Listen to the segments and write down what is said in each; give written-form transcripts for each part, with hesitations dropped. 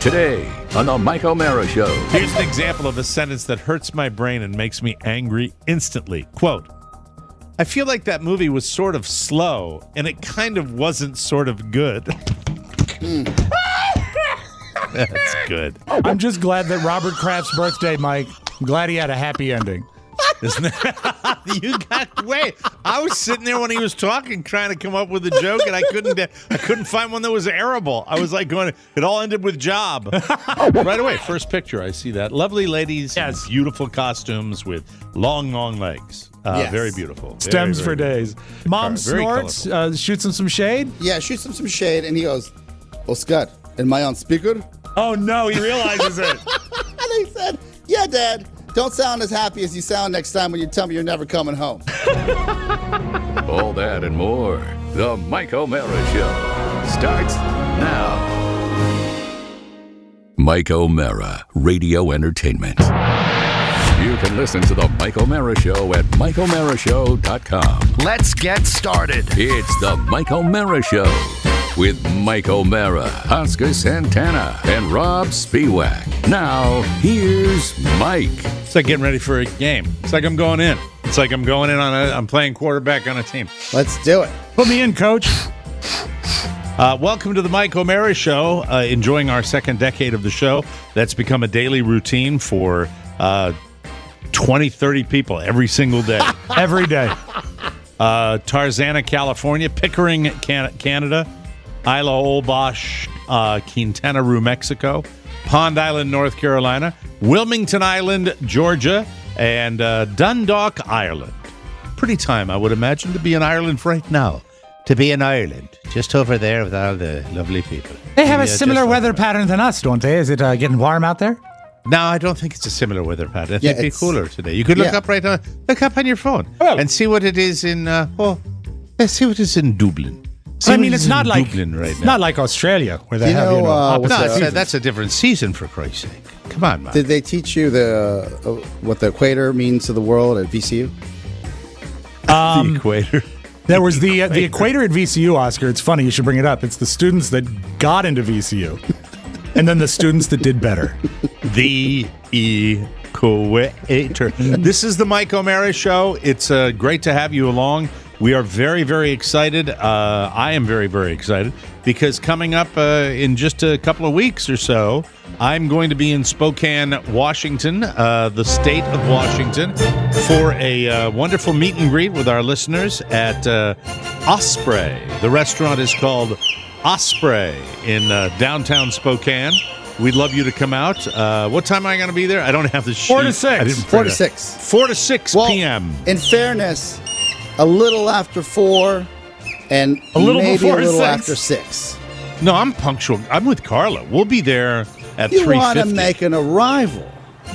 today on The Mike O'Mara Show. Here's an example of a sentence that hurts my brain and makes me angry instantly. Quote, I feel like that movie was sort of slow, and it kind of wasn't sort of good. That's good. I'm just glad that Robert Kraft's birthday, Mike. I'm glad he had a happy ending. Isn't that? You got wait. I was sitting there when he was talking, trying to come up with a joke, and I couldn't find one that was arable. I was like going, it all ended with job. Right away, first picture, I see that. Lovely ladies, yes. In beautiful costumes with long, long legs. Yes. Very beautiful. Stems very, for days. Mom very snorts, shoots him some shade. Yeah, shoots him some shade, and he goes, "Oh, Scott, am I on speaker?" Oh, no, he realizes it. And he said, "Yeah, Dad. Don't sound as happy as you sound next time when you tell me you're never coming home." All that and more. The Mike O'Mara Show starts now. Mike O'Mara, Radio Entertainment. You can listen to The Mike O'Mara Show at MikeO'MaraShow.com. Let's get started. It's The Mike O'Mara Show with Mike O'Mara, Oscar Santana, and Rob Spiewak. Now, here's Mike. It's like getting ready for a game. It's like I'm going in. It's like I'm going in I'm playing quarterback on a team. Let's do it. Put me in, coach. Welcome to the Mike O'Mara Show. Enjoying our second decade of the show. That's become a daily routine for 20, 30 people every single day. Every day. Tarzana, California. Pickering, Canada. Isla Olbosch, Quintana Roo, Mexico. Pond Island, North Carolina. Wilmington Island, Georgia. And Dundalk, Ireland. Pretty time, I would imagine, to be in Ireland right now. To be in Ireland. Just over there with all the lovely people. They have a similar weather pattern than us, don't they? Is it getting warm out there? No, I don't think it's a similar weather pattern. I think it'd be it's- cooler today. You could look up right now. Look up on your phone and see what it is in. Let's see what it is in Dublin. See I what mean, it it's is not in like Dublin right it's now. not like Australia where they You have know, opposite what's No, seasons. that's a different season, for Christ's sake. Come on, man. Did they teach you what the equator means to the world at VCU? The equator. There was the equator at VCU, Oscar. It's funny, you should bring it up. It's the students that got into VCU and then the students that did better. The equator. This is the Mike O'Mara Show. It's great to have you along. We are very, very excited. I am very, very excited because coming up in just a couple of weeks or so, I'm going to be in Spokane, Washington, the state of Washington, for a wonderful meet and greet with our listeners at Osprey. The restaurant is called Osprey in downtown Spokane. We'd love you to come out. What time am I going to be there? I don't have the sheet. 4 to 6. I didn't 4 print to it. 6. 4 to 6 Well, p.m. In fairness, a little after 4 and A little maybe before a little 6. after 6. No, I'm punctual. I'm with Carla. We'll be there at You want to 3:50. make an arrival.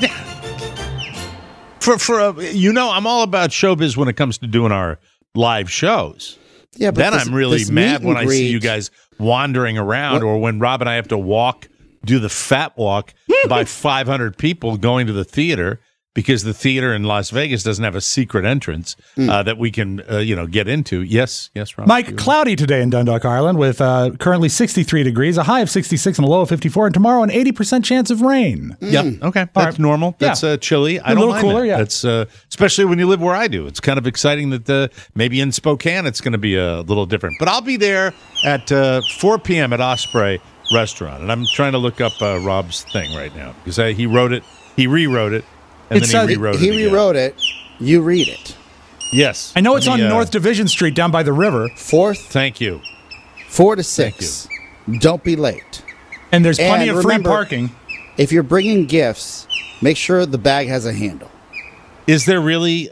I'm all about showbiz when it comes to doing our live shows. Yeah, but Then this- I'm really this mad meet when and I see greet- you guys wandering around, What? or when Rob and I have to do the fat walk by 500 people going to the theater, because the theater in Las Vegas doesn't have a secret entrance that we can, get into. Yes, Rob. Mike, cloudy today in Dundalk, Ireland, with currently 63 degrees, a high of 66 and a low of 54, and tomorrow an 80% chance of rain. Yeah. Okay. That's right. normal. Yeah. That's chilly. I A don't little mind cooler, that. yeah. That's especially when you live where I do. It's kind of exciting that maybe in Spokane it's going to be a little different. But I'll be there at 4 p.m. at Osprey Restaurant, and I'm trying to look up Rob's thing right now because he wrote it, he rewrote it, and then he rewrote it. He again. rewrote it. You read it. Yes. I know it's Let on me, North Division Street down by the river, 4th, Thank you. 4 to 6. Don't be late. and there's plenty And of free remember- parking. If you're bringing gifts, make sure the bag has a handle. Is there really?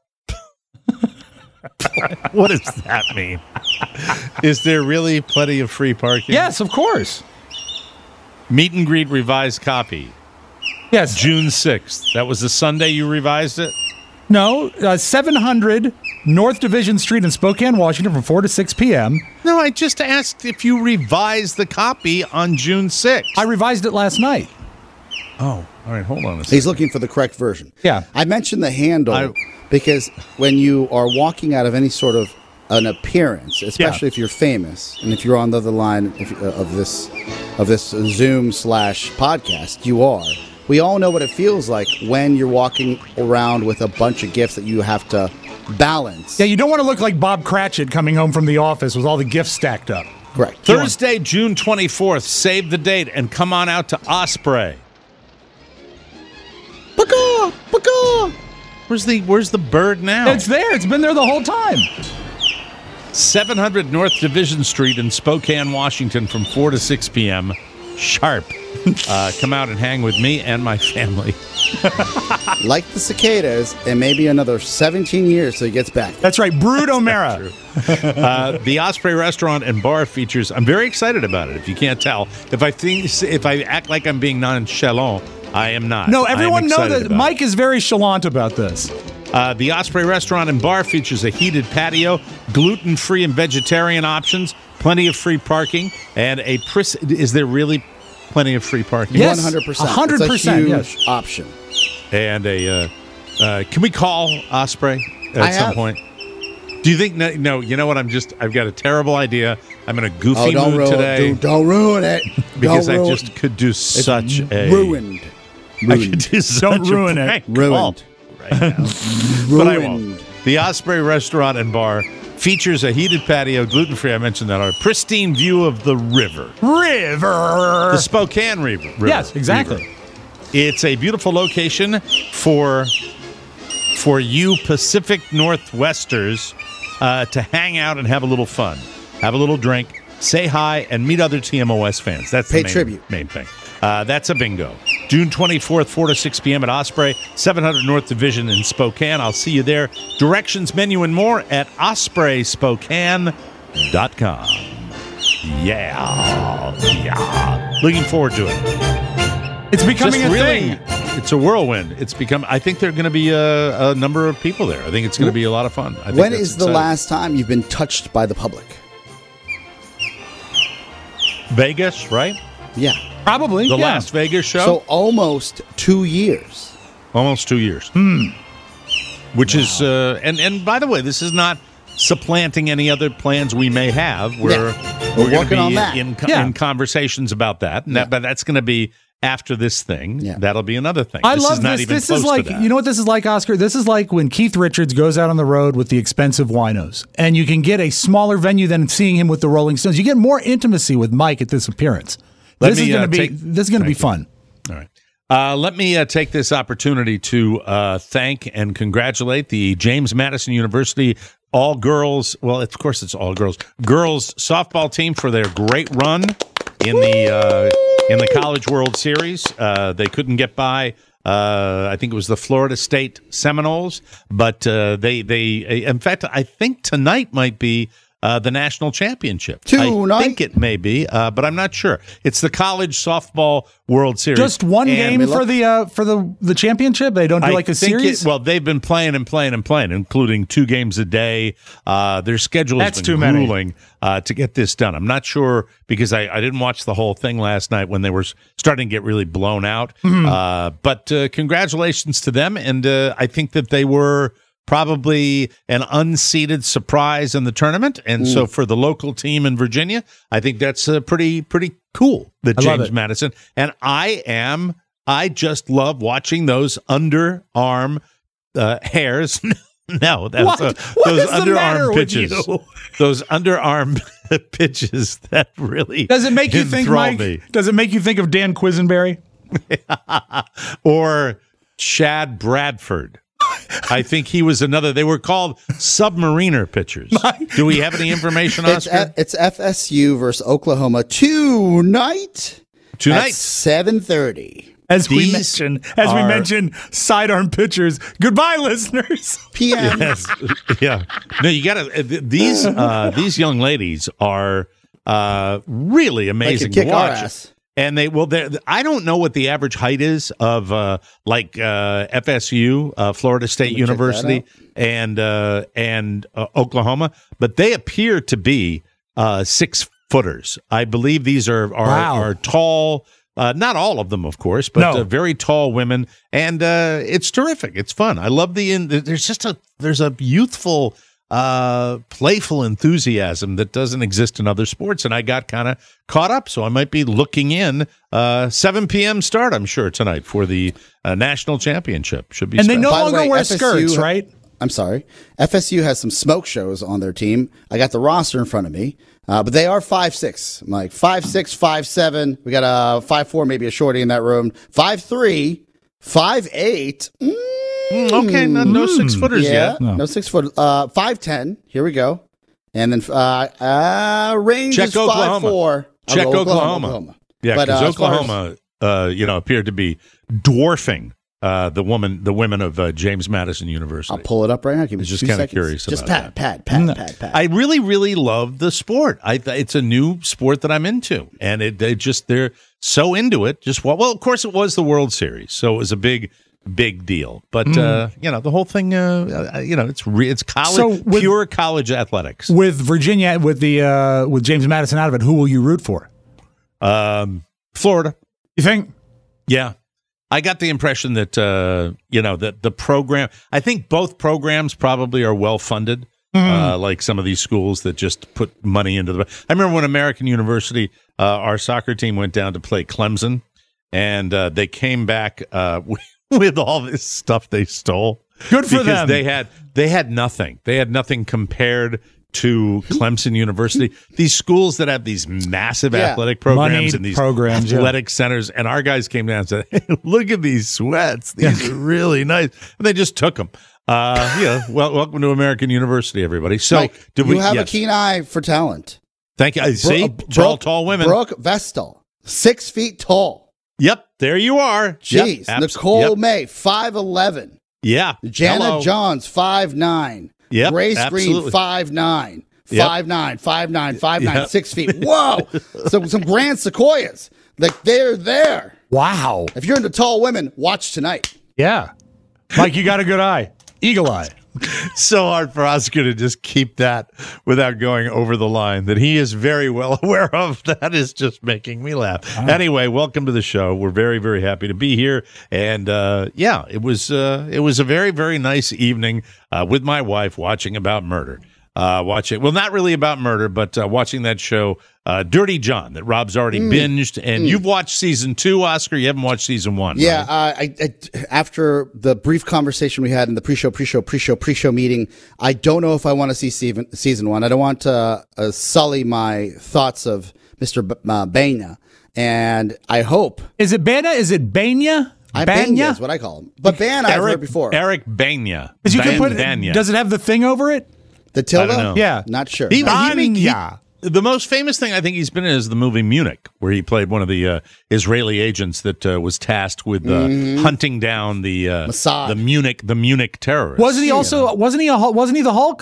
What does that mean? Is there really plenty of free parking? Yes, of course. Meet and greet revised copy. Yes. June 6th. That was the Sunday you revised it? No, 700 North Division Street in Spokane, Washington from 4 to 6 p.m. No, I just asked if you revised the copy on June 6th. I revised it last night. Oh, all right. Hold on a second. He's looking for the correct version. Yeah. I mentioned the handle because when you are walking out of any sort of an appearance, especially if you're famous and if you're on the other line of this Zoom/podcast, you are. We all know what it feels like when you're walking around with a bunch of gifts that you have to balance. Yeah, you don't want to look like Bob Cratchit coming home from the office with all the gifts stacked up. Correct. Thursday, June 24th. Save the date and come on out to Osprey. Paka! Paka! Where's the bird now? It's there. It's been there the whole time. 700 North Division Street in Spokane, Washington from 4 to 6 p.m. sharp. Come out and hang with me and my family. Like the cicadas, and maybe another 17 years till he gets back. That's right. Brood O'Mara. The Osprey Restaurant and Bar features. I'm very excited about it. If you can't tell, if I act like I'm being nonchalant, I am not. No, everyone knows that Mike is very chalant about this. The Osprey Restaurant and Bar features a heated patio, gluten-free and vegetarian options, plenty of free parking, and is there really plenty of free parking? Yes, 100%. 100%. It's a huge yes. option. And can we call Osprey at some point? Do you think? No. You know what? I've got a terrible idea. I'm in a goofy mood today. Don't ruin it. Because I just could do such a ruined. I could do such Don't ruin it. Ruined. Right now. But I won't. The Osprey Restaurant and Bar features a heated patio, gluten-free. I mentioned that. A pristine view of the river. The Spokane River. Yes, exactly. River. It's a beautiful location for you Pacific Northwesters to hang out and have a little fun, have a little drink, say hi, and meet other TMOS fans. That's the main thing. That's a bingo. June 24th, 4 to 6 p.m. at Osprey, 700 North Division in Spokane. I'll see you there. Directions, menu, and more at ospreyspokane.com. Yeah. Looking forward to it. It's becoming a thing. It's a whirlwind. I think there are going to be a number of people there. I think it's going to be a lot of fun. When is the last time you've been touched by the public? Vegas, right? Yeah. Probably. The Las Vegas show? So almost 2 years. Almost 2 years. Which is, and by the way, this is not supplanting any other plans we may have. We're working on that. In conversations about that. But that's going to be after this thing. Yeah. That'll be another thing. I love this. This is like, you know what this is like, Oscar? This is like when Keith Richards goes out on the road with the expensive winos, and you can get a smaller venue than seeing him with the Rolling Stones. You get more intimacy with Mike at this appearance. This is going to be fun. All right. Let me take this opportunity to thank and congratulate the James Madison University all-girls, well, of course it's all-girls, girls softball team for their great run in the College World Series. They couldn't get by. I think it was the Florida State Seminoles, but they in fact, I think tonight might be the national championship. I think it may be, but I'm not sure. It's the College Softball World Series. Just one game for the championship? They don't do like a series? They've been playing, including 2 games a day. Their schedule has been grueling to get this done. I'm not sure because I didn't watch the whole thing last night when they were starting to get really blown out. But congratulations to them, and I think that they were probably an unseeded surprise in the tournament. And so for the local team in Virginia, I think that's pretty cool that James Madison. And I just love watching those underarm hairs. No, that's those underarm pitches. Those underarm pitches that really does it make you think, Mike? Me. Does it make you think of Dan Quisenberry or Chad Bradford? I think he was another. They were called submariner pitchers. Do we have any information, Oscar? It's FSU versus Oklahoma tonight at 7:30. As we mentioned, sidearm pitchers. Goodbye, listeners. PM. Yes. Yeah. No, you got to. These young ladies are really amazing to watch. And I don't know what the average height is of FSU, Florida State University, and Oklahoma, but they appear to be 6-footers. I believe these are tall. Not all of them, of course, but very tall women, and it's terrific. It's fun. I love there's a youthful playful enthusiasm that doesn't exist in other sports, and I got kind of caught up. So I might be looking in 7 p.m. start, I'm sure, tonight for the national championship. Should be. And they no By the longer way, wear FSU skirts, right? I'm sorry. FSU has some smoke shows on their team. I got the roster in front of me, but they are 5'6". I'm like 5'6", 5'7". We got a 5'4", maybe a shorty in that room. 5'3", 5'8". Okay, no 6-footers yet. No 6 foot. 5'10". Here we go. And then range Check is Oklahoma. 5'4". Check I'll go Oklahoma. Yeah, But, because as far as- Oklahoma, appeared to be dwarfing the women of James Madison University. I'll pull it up right now. Give me Just 2 kinda seconds. curious Just about pat. I really, really love the sport. It's a new sport that I'm into, and they're so into it. Well, of course, it was the World Series, so it was a big deal. But the whole thing, it's college, So pure college athletics. With Virginia, with James Madison out of it, who will you root for? Florida, You think? yeah. I got the impression that that the program. I think both programs probably are well funded. Like some of these schools that just put money into the. I remember when American University, our soccer team went down to play Clemson, and they came back with all this stuff they stole. Good for because them. They had nothing. They had nothing compared to Clemson University. These schools that have these massive athletic programs Moneyed and these programs, athletic centers, and our guys came down and said, "Hey, look at these sweats. These are really nice." And they just took them. Welcome to American University, everybody. So, Mike, you have a keen eye for talent. Thank you. I see tall women. Brooke Vestal, 6 feet tall. Yep, there you are. Jeez, Yep, Nicole May, 5'11". Yeah, Jana hello. Johns, 5'9". Yep, Grace absolutely. Green, 5'9". Yep. 5'9", Yep. 6 feet. Whoa! some grand sequoias. Like, they're there. Wow. If you're into tall women, watch tonight. Yeah. Mike, you got a good eye. Eagle eye. So hard for Oscar to just keep that without going over the line that he is very well aware of. That is just making me laugh. Anyway, welcome to the show. We're very, very happy to be here. And it was a very, very nice evening with my wife watching about murder. Not really about murder, but watching that show, Dirty John, that Rob's already binged. And you've watched season 2, Oscar. You haven't watched season 1. Yeah, right? I after the brief conversation we had in the pre-show meeting, I don't know if I want to see season 1. I don't want to sully my thoughts of Mr. Bania, and I hope. Is it Bana? Is it Banya? Banya is what I call him. But Ban I've heard before. Eric Banya. Because you can put. Banya. Does it have the thing over it? The tilde? I don't know. Yeah. Not sure. The most famous thing I think he's been in is the movie Munich, where he played one of the Israeli agents that was tasked with hunting down the Mossad. the Munich terrorists. Wasn't he also? Wasn't he the Hulk?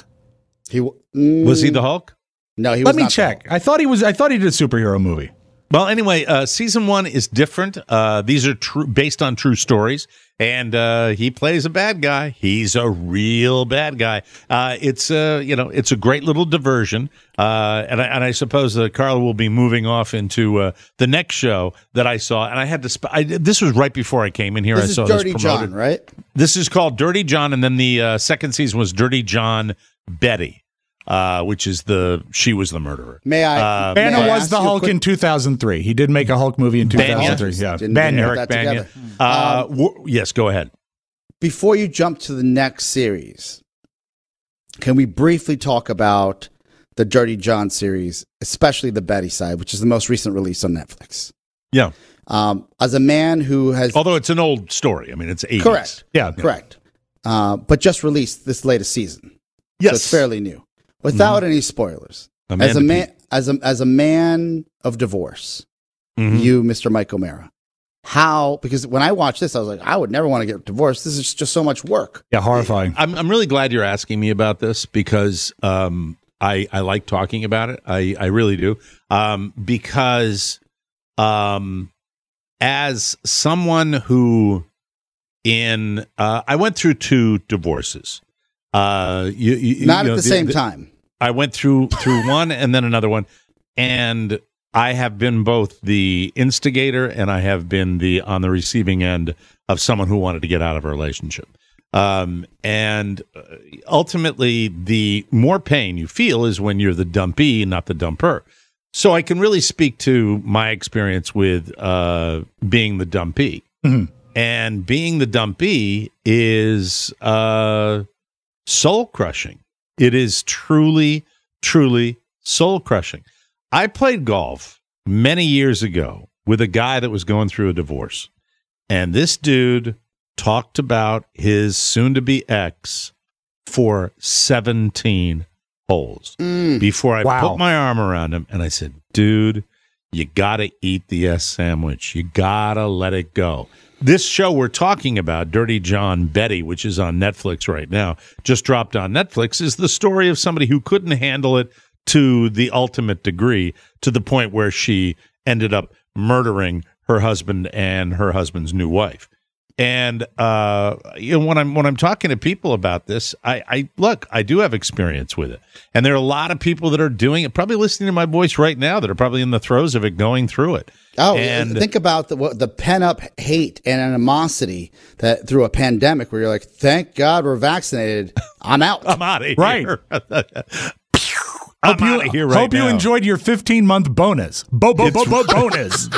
Was he the Hulk? No, he was Let me not the check. Hulk. I thought he was. I thought he did a superhero movie. Well, anyway, season 1 is different. These are based on true stories, and he plays a bad guy. He's a real bad guy. It's a great little diversion, and I suppose Carla will be moving off into the next show that I saw, and I had to. This was right before I came in here. This I is saw Dirty this promoted. John, right? This is called Dirty John, and then the second season was Dirty John Betty. Which is she was the murderer. Bana was the Hulk in 2003. He did make a Hulk movie in 2003. Yeah, Didn't Eric put that Banya. together. Yes, go ahead. Before you jump to the next series, can we briefly talk about the Dirty John series, especially the Betty side, which is the most recent release on Netflix? Yeah. As a man who has... Although it's an old story. I mean, it's 80s. Correct. Yeah. Correct. But just released this latest season. Yes. So it's fairly new. Without any spoilers. As a man of divorce, you, Mr. Mike O'Mara, because when I watched this, I was like, I would never want to get divorced. This is just so much work. Yeah, horrifying. I'm really glad you're asking me about this because I like talking about it. I really do. Because as someone who I went through 2 divorces. Not at the same time. I went through one and then another one, and I have been both the instigator and I have been on the receiving end of someone who wanted to get out of a relationship. And ultimately, the more pain you feel is when you're the dumpee, not the dumper. So I can really speak to my experience with being the dumpee. Mm-hmm. And being the dumpee is soul-crushing. It is truly, truly soul-crushing. I played golf many years ago with a guy that was going through a divorce. And this dude talked about his soon-to-be ex for 17 holes before I put my arm around him. And I said, dude, you got to eat the S sandwich. You got to let it go. This show we're talking about, Dirty John Betty, which is on Netflix right now, just dropped on Netflix, is the story of somebody who couldn't handle it to the ultimate degree, to the point where she ended up murdering her husband and her husband's new wife. And when I'm talking to people about this, I do have experience with it, and there are a lot of people that are doing it, probably listening to my voice right now, that are probably in the throes of it, going through it. Oh, and think about the pent up hate and animosity that through a pandemic, where you're like, thank God we're vaccinated. I'm out. I'm out of here. Right. Hope you enjoyed your 15-month bonus. Bonus.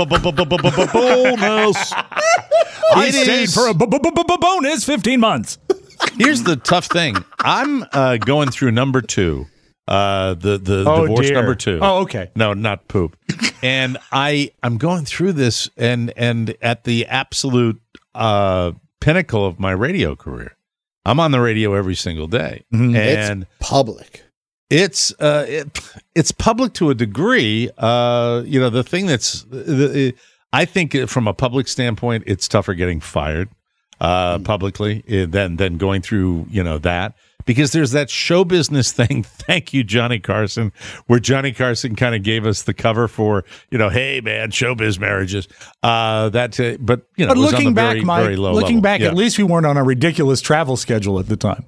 Bonus. I stayed for a bonus 15 months. Here's the tough thing. I'm going through number 2, the divorce number 2. Oh, okay. No, not poop. And I'm going through this, and at the absolute pinnacle of my radio career. I'm on the radio every single day, and it's public. It's public to a degree. The thing that's I think from a public standpoint, it's tougher getting fired publicly than going through that, because there's that show business thing. Thank you, Johnny Carson, where Johnny Carson kind of gave us the cover for hey man, showbiz marriages. But looking back, Mike, very low looking level. back, at least we weren't on a ridiculous travel schedule at the time.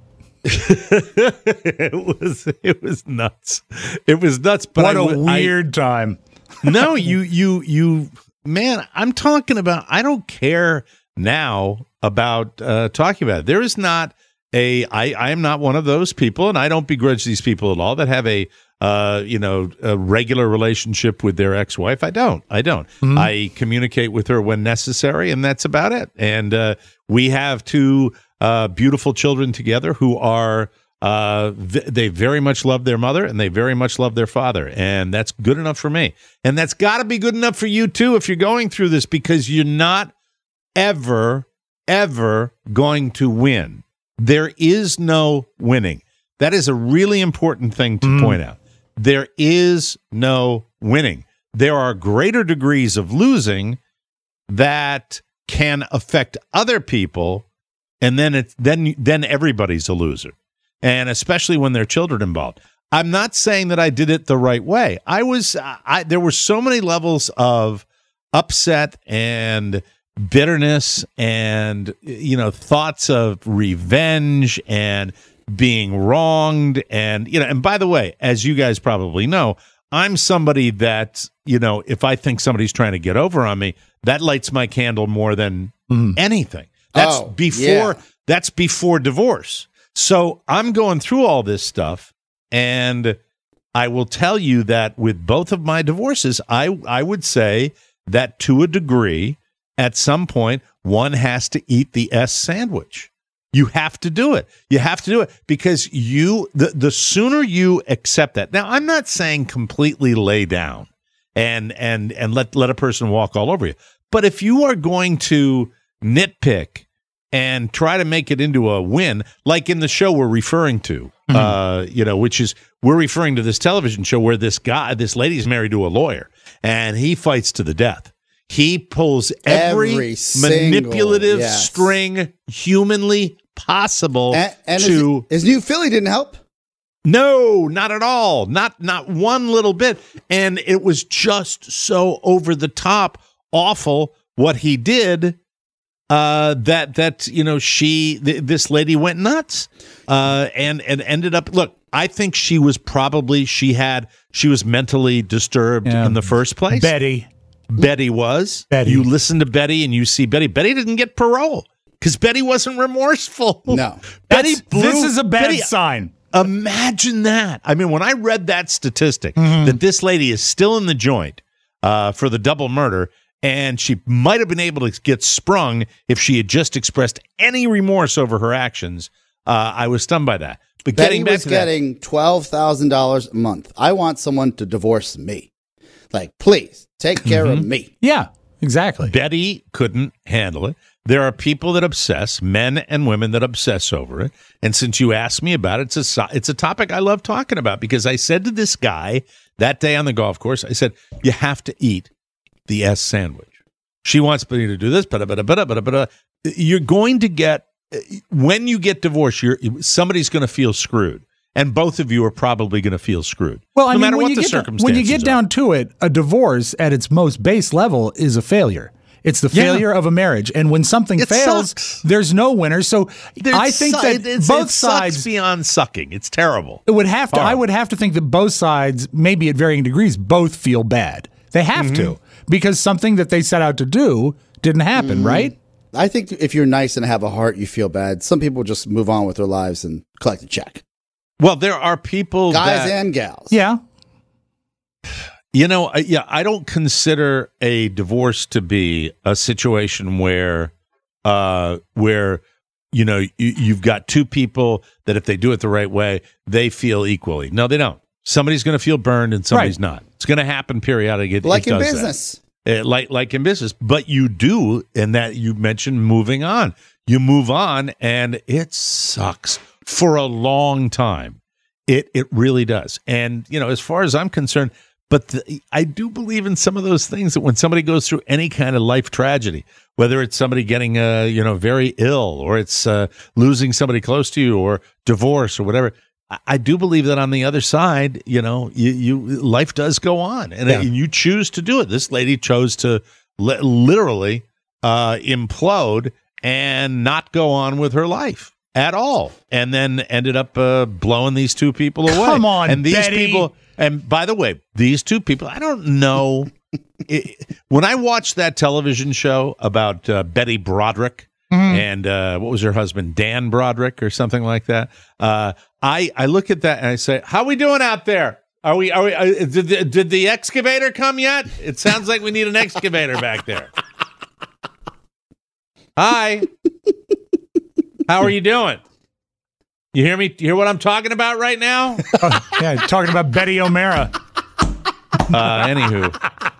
It was nuts. It was nuts. But what a weird time. No, you man, I'm talking about, I don't care now about talking about it. There is not I am not one of those people, and I don't begrudge these people at all that have a regular relationship with their ex-wife. I don't. Mm-hmm. I communicate with her when necessary, and that's about it. And we have 2 beautiful children together who are they very much love their mother, and they very much love their father, and that's good enough for me. And that's got to be good enough for you too if you're going through this, because you're not ever going to win. There is no winning. That is a really important thing to point out. There is no winning. There are greater degrees of losing that can affect other people, and then everybody's a loser, and especially when there are children involved. I'm not saying that I did it the right way. There were so many levels of upset and bitterness and thoughts of revenge and being wronged, and by the way, as you guys probably know, I'm somebody that if I think somebody's trying to get over on me, that lights my candle more than anything. That's before divorce. So I'm going through all this stuff, and I will tell you that with both of my divorces, I would say that to a degree, at some point, one has to eat the S sandwich. You have to do it. You have to do it because the sooner you accept that. Now, I'm not saying completely lay down and let a person walk all over you. But if you are going to nitpick and try to make it into a win, like in the show we're referring to, which is, we're referring to this television show where this lady's married to a lawyer, and he fights to the death. He pulls every manipulative string humanly possible. And his new Philly didn't help. No, not at all. Not one little bit. And it was just so over the top awful what he did. This lady went nuts, and ended up. Look, I think she was mentally disturbed in the first place. Betty was. You listen to Betty and you see Betty. Betty didn't get parole because Betty wasn't remorseful. No. This is a bad sign. Imagine that. I mean, when I read that statistic, that this lady is still in the joint for the double murder, and she might have been able to get sprung if she had just expressed any remorse over her actions, I was stunned by that. But Betty was getting $12,000 a month. I want someone to divorce me. Like, please, take care of me. Yeah, exactly. Betty couldn't handle it. There are people that obsess, men and women that obsess over it. And since you asked me about it, it's a topic I love talking about, because I said to this guy that day on the golf course, I said, you have to eat the S sandwich. She wants me to do this, you're going to get, when you get divorced, somebody's going to feel screwed. And both of you are probably going to feel screwed. Well, no matter what the circumstances when you get down to it, a divorce at its most base level is a failure. It's the failure of a marriage. And when something fails, there's no winner. So I think that both sides sucks beyond sucking. It's terrible. It would have to. I would have to think that both sides, maybe at varying degrees, both feel bad. They have to, because something that they set out to do didn't happen, right? I think if you're nice and have a heart, you feel bad. Some people just move on with their lives and collect a check. Well, there are people, guys and gals. Yeah. I don't consider a divorce to be a situation where you've got two people that if they do it the right way, they feel equally. No, they don't. Somebody's going to feel burned and somebody's not. It's going to happen periodically. Like in business. Like in business. But you do, and that you mentioned moving on. You move on, and it sucks for a long time. It really does. And, as far as I'm concerned, I do believe in some of those things that when somebody goes through any kind of life tragedy, whether it's somebody getting, very ill, or it's losing somebody close to you, or divorce, or whatever, I do believe that on the other side, life does go on, and you choose to do it. This lady chose to literally implode and not go on with her life at all, and then ended up blowing these two people away. Come on, and these Betty. people. And by the way, these two people, I don't know. When I watched that television show about Betty Broderick and what was her husband, Dan Broderick or something like that, I look at that and I say, how are we doing out there? Did the excavator come yet? It sounds like we need an excavator back there. Hi. How are you doing? You hear me? You hear what I'm talking about right now? Yeah, talking about Betty O'Mara. Anywho.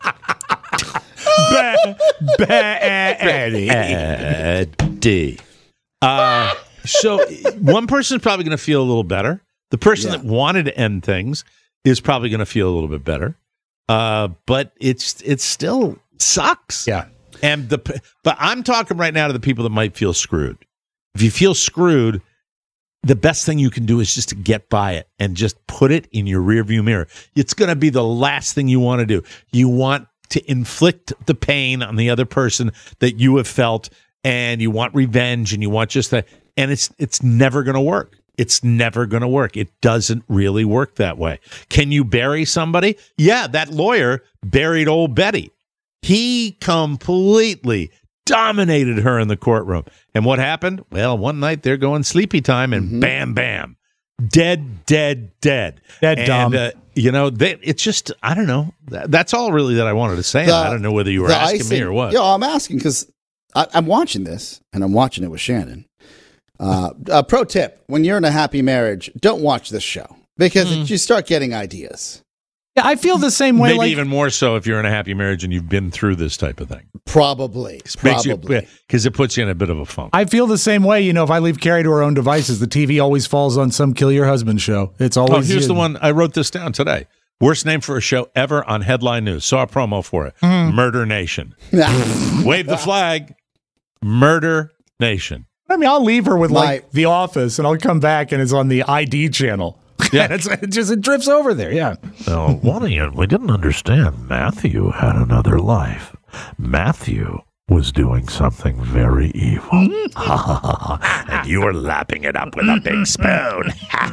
Betty. So one person's probably going to feel a little better. The person that wanted to end things is probably going to feel a little bit better. But it still sucks. Yeah. But I'm talking right now to the people that might feel screwed. If you feel screwed, the best thing you can do is just to get by it and just put it in your rearview mirror. It's going to be the last thing you want to do. You want to inflict the pain on the other person that you have felt, and you want revenge, and you want just that. And it's never going to work. It's never going to work. It doesn't really work that way. Can you bury somebody? Yeah, that lawyer buried old Betty. He completely dominated her in the courtroom. And what happened? Well, one night they're going sleepy time, and bam, bam. Dead. Dead and, dumb. It's just, I don't know. That's all really that I wanted to say. I don't know whether you were asking me or what. Yeah, I'm asking because I'm watching this, and I'm watching it with Shannon. A pro tip, when you're in a happy marriage, don't watch this show, because you start getting ideas. Yeah, I feel the same way. Maybe even more so if you're in a happy marriage and you've been through this type of thing. Probably. Because it puts you in a bit of a funk. I feel the same way. If I leave Carrie to her own devices, the TV always falls on some Kill Your Husband show. It's always. Here's the one. I wrote this down today. Worst name for a show ever on Headline News. Saw a promo for it. Murder Nation. Wave the flag. Murder Nation. I mean, I'll leave her with The Office, and I'll come back and it's on the ID channel. Yeah, it drifts over there. Yeah. We didn't understand. Matthew had another life. Matthew was doing something very evil. And you were lapping it up with a big spoon.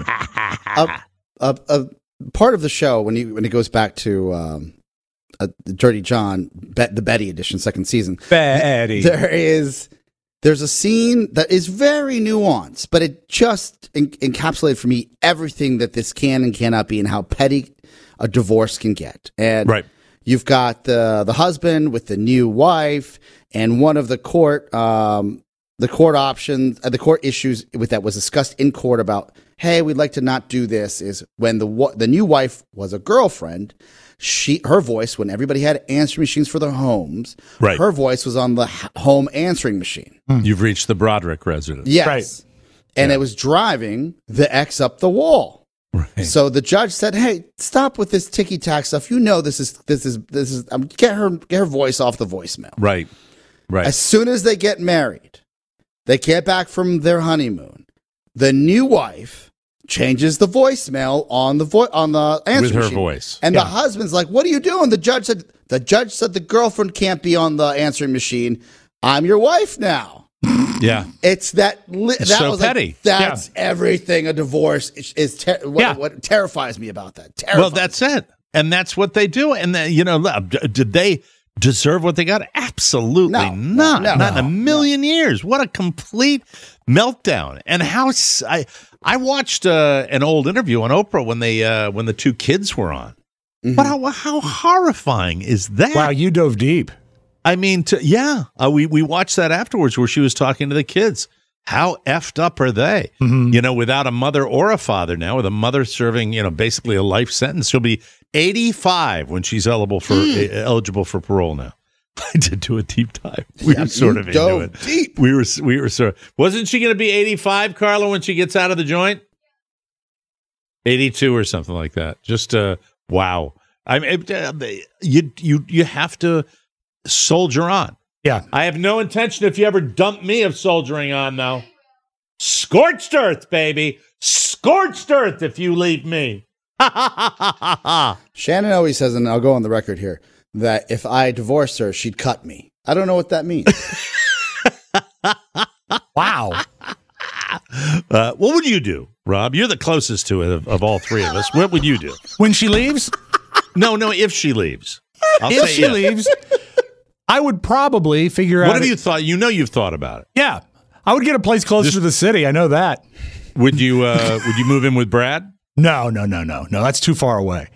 Part of the show when it goes back to Dirty John, the Betty edition, second season. Betty. There's there's a scene that is very nuanced, but it just encapsulated for me everything that this can and cannot be and how petty a divorce can get. And you've got the husband with the new wife, and one of the court options, the court issues with that was discussed in court about, hey, we'd like to not do this, is when the new wife was a girlfriend, her voice, when everybody had answering machines for their homes, her voice was on the home answering machine. You've reached the Broderick residence. Yes. Right. And it was driving the ex up the wall. Right. So the judge said, hey, stop with this ticky-tack stuff. You know this is get her voice off the voicemail. Right. As soon as they get married, they get back from their honeymoon, the new wife changes the voicemail on the answer with her machine. Voice, and the husband's like, "What are you doing?" The judge said the girlfriend can't be on the answering machine. I'm your wife now. Yeah, it's that so was petty. Like, that's everything a divorce is. What terrifies me about that? Well, that's it, and that's what they do. And did they deserve what they got? Absolutely not. Not in a million years. What a complete meltdown. And how I watched an old interview on Oprah when the two kids were on. Mm-hmm. But how horrifying is that? Wow, you dove deep. I mean, we watched that afterwards where she was talking to the kids. How effed up are they? Mm-hmm. Without a mother or a father now, with a mother serving, basically a life sentence. She'll be 85 when she's eligible for parole now. I did do a deep dive. We were sort of into it. Deep. We were sort of. Wasn't she going to be 85, Carla, when she gets out of the joint? 82 or something like that. Just wow. I mean, you have to soldier on. Yeah. I have no intention, if you ever dump me, of soldiering on, though. Scorched earth, baby. Scorched earth if you leave me. Shannon always says, and I'll go on the record here, that if I divorced her, she'd cut me. I don't know what that means. Wow. What would you do, Rob? You're the closest to it of all three of us. What would you do? When she leaves? No, if she leaves. If she leaves, I would probably figure out. What have you thought? You've thought about it. Yeah. I would get a place closer to the city. I know that. Would you move in with Brad? No. That's too far away.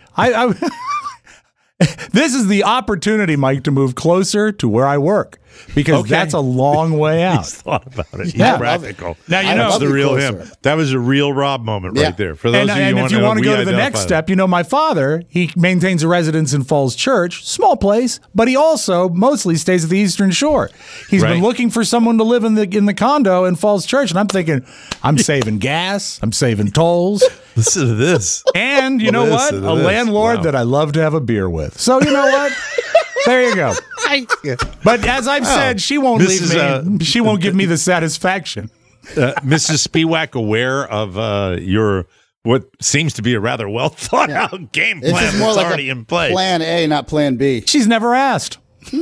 This is the opportunity, Mike, to move closer to where I work, because that's a long way out. He's thought about it. Yeah. Practical. Now that's the real him. That was a real Rob moment right there. For those of you if you want to go to the next step, my father, he maintains a residence in Falls Church, small place, but he also mostly stays at the Eastern Shore. He's been looking for someone to live in the condo in Falls Church, and I'm thinking, I'm saving gas, I'm saving tolls. Listen to this. And you know what? A landlord that I love to have a beer with. So you know what? There you go. But as I've said, she won't leave me. She won't give me the satisfaction. Mrs. Spiewak, aware of your what seems to be a rather well thought out game plan that's more like already in place. Plan A, not Plan B. She's never asked.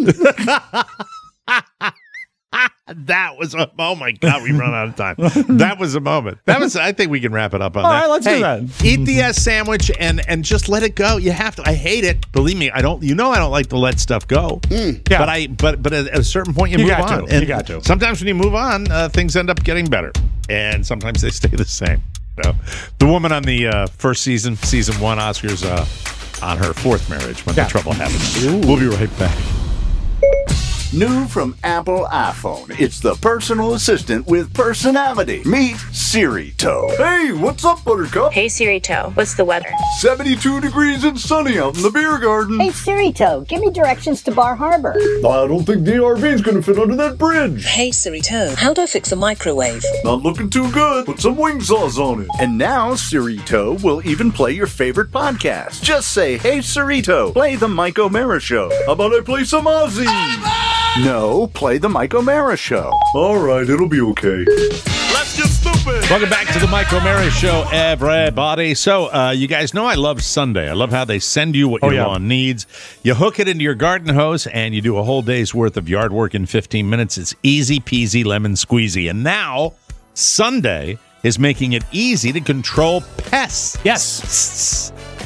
That was oh my God, we run out of time. That was a moment. I think we can wrap it up on that. All right, let's do that. Eat the sandwich and just let it go. You have to. I hate it. Believe me, I don't. I don't like to let stuff go. Yeah. But at a certain point you move on. And you got to. Sometimes when you move on, things end up getting better, and sometimes they stay the same. So, the woman on the first season 1 Oscars on her fourth marriage when the trouble happens. Ooh. We'll be right back. New from Apple iPhone, it's the personal assistant with personality. Meet Sirito. Hey, what's up, Buttercup? Hey, Sirito, what's the weather? 72 degrees and sunny out in the beer garden. Hey, Sirito, give me directions to Bar Harbor. I don't think the RV's gonna fit under that bridge. Hey, Sirito, how do I fix a microwave? Not looking too good. Put some wing sauce on it. And now Sirito will even play your favorite podcast. Just say, hey, Sirito, play the Mike O'Mara Show. How about I play some Ozzy? No, play the Mike O'Mara Show. All right, it'll be okay. Let's get stupid. Welcome back to the Mike O'Mara Show, everybody. So, you guys know I love Sunday. I love how they send you what your lawn needs. You hook it into your garden hose, and you do a whole day's worth of yard work in 15 minutes. It's easy peasy lemon squeezy. And now, Sunday is making it easy to control pests. Yes.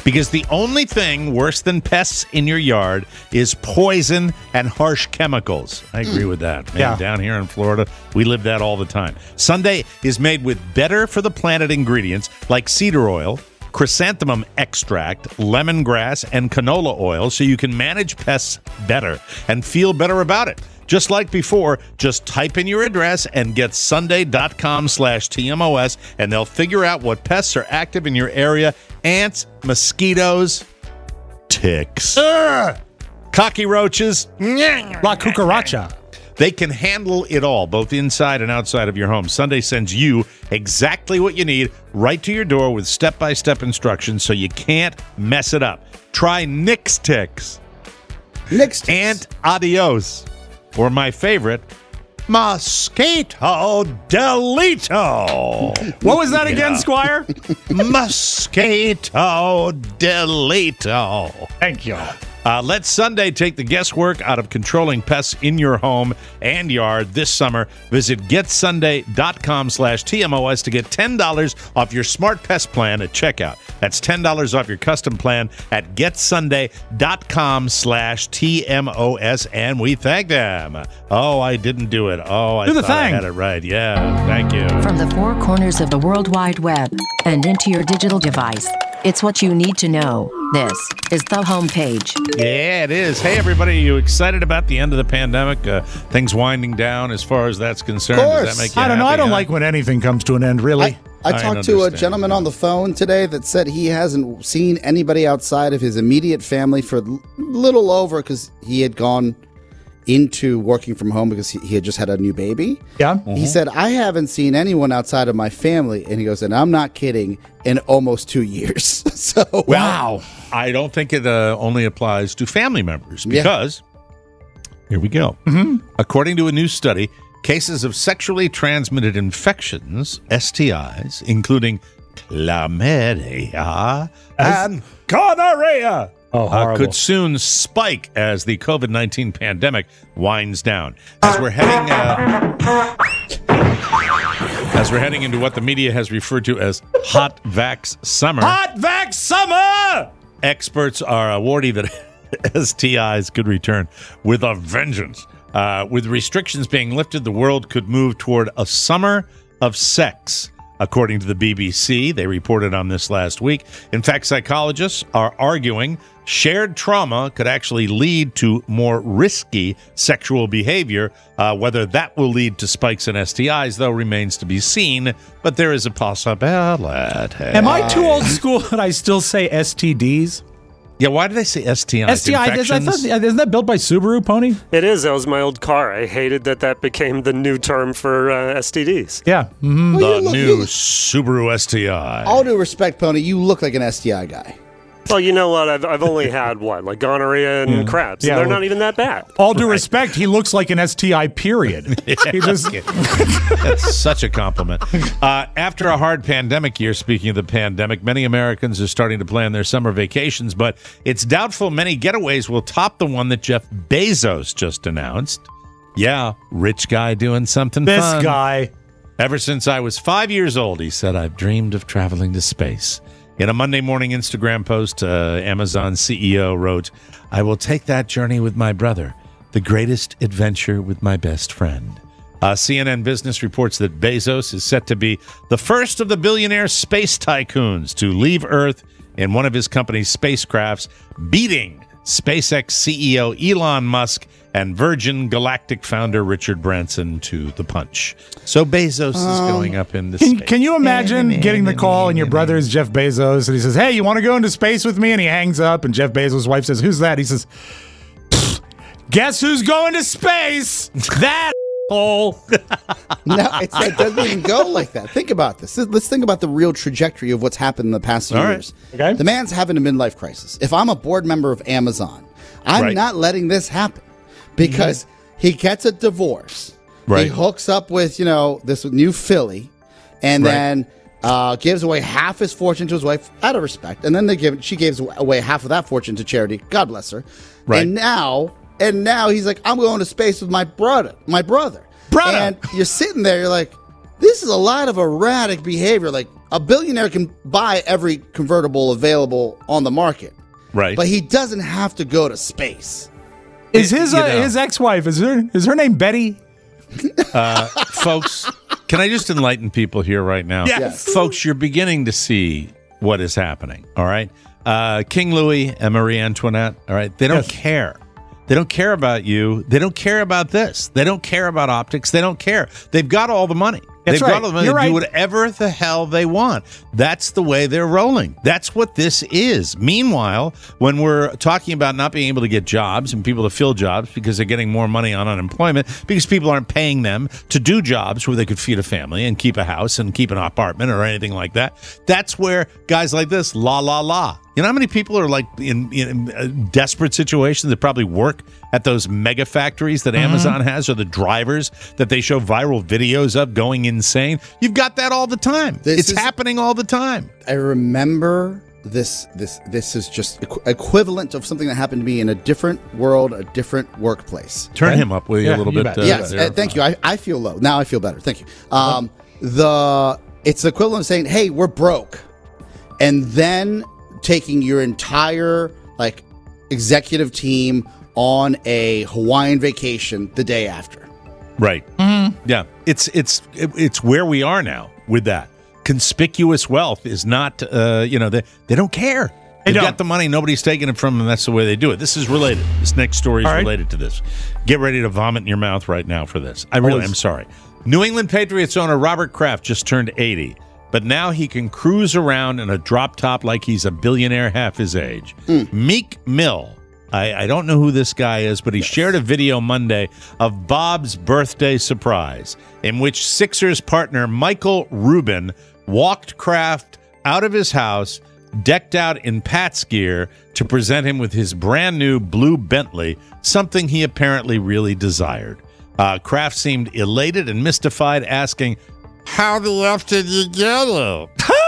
Because the only thing worse than pests in your yard is poison and harsh chemicals. I agree with that. Man, Yeah. down here in Florida, we live that all the time. Sunday is made with better for the planet ingredients like cedar oil, chrysanthemum extract, lemongrass, and canola oil so you can manage pests better and feel better about it. Just like before, just type in your address and get Sunday.com/TMOS, and they'll figure out what pests are active in your area. Ants, mosquitoes, ticks, cockroaches, La cucaracha. they can handle it all, both inside and outside of your home. Sunday sends you exactly what you need right to your door with step-by-step instructions so you can't mess it up. Try Nix Ticks. And Adios. Or my favorite, Mosquito Delito. What was that again, Squire? Mosquito Delito. Thank you. Let Sunday take the guesswork out of controlling pests in your home and yard this summer. Visit getsunday.com/TMOS to get $10 off your smart pest plan at checkout. That's $10 off your custom plan at getsunday.com/TMOS. And we thank them. Oh, I didn't do it. Oh, I thought I had it right. Yeah, thank you. From the four corners of the World Wide Web and into your digital device, it's what you need to know. This is the homepage. Yeah, it is. Hey, everybody, are you excited about the end of the pandemic? Things winding down as far as that's concerned? Of course. Does that make you I don't know. happy, I don't huh? like when anything comes to an end, really. I talked to a gentleman on the phone today that said he hasn't seen anybody outside of his immediate family for a little over, because he had gone into working from home because he had just had a new baby. Yeah. He said, I haven't seen anyone outside of my family. And he goes, and I'm not kidding, in almost 2 years. So, Wow. I don't think it only applies to family members because, here we go. According to a new study, cases of sexually transmitted infections, STIs, including chlamydia and gonorrhea, could soon spike as the COVID-19 pandemic winds down. As we're heading into what the media has referred to as hot vax summer. Hot vax summer! Experts are awarding that STIs could return with a vengeance. With restrictions being lifted, the world could move toward a summer of sex. According to the BBC, they reported on this last week. In fact, psychologists are arguing shared trauma could actually lead to more risky sexual behavior. Whether that will lead to spikes in STIs, though, remains to be seen, but there is a possibility. Am I too old school that I still say STDs? Yeah, why do they say STI? STI, isn't that built by Subaru, Pony? It is. That was my old car. I hated that became the new term for STDs. Yeah. Mm-hmm. Subaru STI. All due respect, Pony, you look like an STI guy. Well, you know what? I've only had, like gonorrhea and crabs. Yeah, and they're not even that bad. All due respect, he looks like an STI, period. He just... That's such a compliment. After a hard pandemic year, speaking of the pandemic, many Americans are starting to plan their summer vacations, but it's doubtful many getaways will top the one that Jeff Bezos just announced. Yeah, rich guy doing something fun. This guy. Ever since I was 5 years old, he said, I've dreamed of traveling to space. In a Monday morning Instagram post, Amazon CEO wrote, I will take that journey with my brother, the greatest adventure with my best friend. CNN Business reports that Bezos is set to be the first of the billionaire space tycoons to leave Earth in one of his company's spacecrafts, beating SpaceX CEO Elon Musk and Virgin Galactic founder Richard Branson to the punch. So Bezos is going up into space. Can you imagine getting the call and your brother is Jeff Bezos and he says, hey, you want to go into space with me? And he hangs up and Jeff Bezos' wife says, who's that? He says, guess who's going to space? That hole. No, it doesn't even go like that. Think about this. Let's think about the real trajectory of what's happened in the past few years. Okay. The man's having a midlife crisis. If I'm a board member of Amazon, I'm not letting this happen because he gets a divorce. He hooks up with, this new filly and then gives away half his fortune to his wife out of respect. And then she gives away half of that fortune to charity. God bless her. Right. And now he's like, I'm going to space with my brother. And you're sitting there, you're like, this is a lot of erratic behavior. Like, a billionaire can buy every convertible available on the market. Right. But he doesn't have to go to space. Is his ex-wife, is her name Betty? Folks, can I just enlighten people here right now? Yes. Folks, you're beginning to see what is happening, all right? King Louis and Marie Antoinette, all right? They don't care. They don't care about you. They don't care about this. They don't care about optics. They don't care. They've got all the money. That's They've right. got all the money You're to do right. whatever the hell they want. That's the way they're rolling. That's what this is. Meanwhile, when we're talking about not being able to get jobs and people to fill jobs because they're getting more money on unemployment because people aren't paying them to do jobs where they could feed a family and keep a house and keep an apartment or anything like that, that's where guys like this, la, la, la. You know how many people are like in desperate situations that probably work at those mega factories that Amazon has, or the drivers that they show viral videos of going insane? You've got that all the time. It's happening all the time. I remember this is just equivalent of something that happened to me in a different world, a different workplace. Turn him up, will you, a little bit? Yes, thank you. I feel low. Now I feel better. Thank you. It's the equivalent of saying, hey, we're broke. And then taking your entire executive team on a Hawaiian vacation the day after. Right. Mm-hmm. Yeah. It's where we are now with that. Conspicuous wealth is not, they don't care. They've got the money. Nobody's taking it from them. That's the way they do it. This is related. This next story is related to this. Get ready to vomit in your mouth right now for this. I'm sorry. New England Patriots owner Robert Kraft just turned 80. But now he can cruise around in a drop top like he's a billionaire half his age. Meek Mill, I don't know who this guy is, but he shared a video Monday of Bob's birthday surprise, in which Sixers partner Michael Rubin walked Kraft out of his house, decked out in Pat's gear, to present him with his brand new blue Bentley, something he apparently really desired. Kraft seemed elated and mystified, asking, "How the F did you get it?"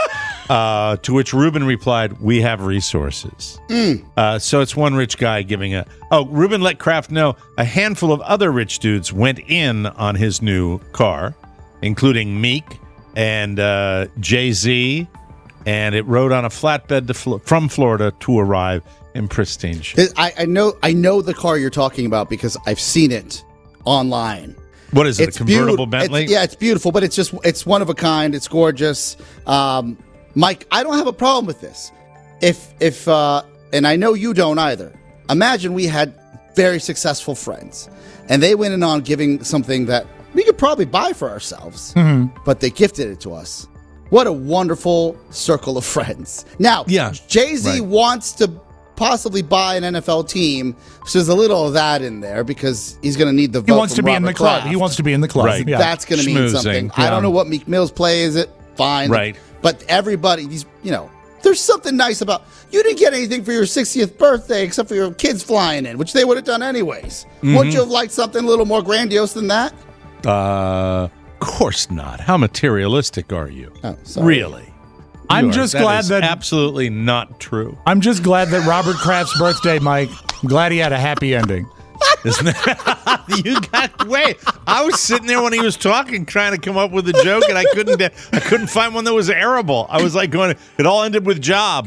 To which Rubin replied, "We have resources." So it's one rich guy giving Rubin let Kraft know a handful of other rich dudes went in on his new car, including Meek and Jay-Z, and it rode on a flatbed from Florida to arrive in pristine shape. I know the car you're talking about because I've seen it online. What is it, a convertible Bentley? It's beautiful, but it's one of a kind. It's gorgeous. Mike, I don't have a problem with this. If and I know you don't either. Imagine we had very successful friends, and they went in on giving something that we could probably buy for ourselves, but they gifted it to us. What a wonderful circle of friends. Now, Jay-Z wants to possibly buy an NFL team, so there's a little of that in there because he's going to need the vote. He wants to be Robert in the club. Kraft. He wants to be in the club. Right. Yeah. That's going to mean something. I don't know what Meek Mill's play is. It fine, right? But everybody, there's something nice about you didn't get anything for your 60th birthday except for your kids flying in, which they would have done anyways. Wouldn't you have liked something a little more grandiose than that? Of course not. How materialistic are you? Oh, sorry. Really? I'm just glad that absolutely not true. I'm just glad that Robert Kraft's birthday, Mike. I'm glad he had a happy ending. Isn't it? Wait. I was sitting there when he was talking, trying to come up with a joke, and I couldn't find one that was arable. I was like going, it all ended with job.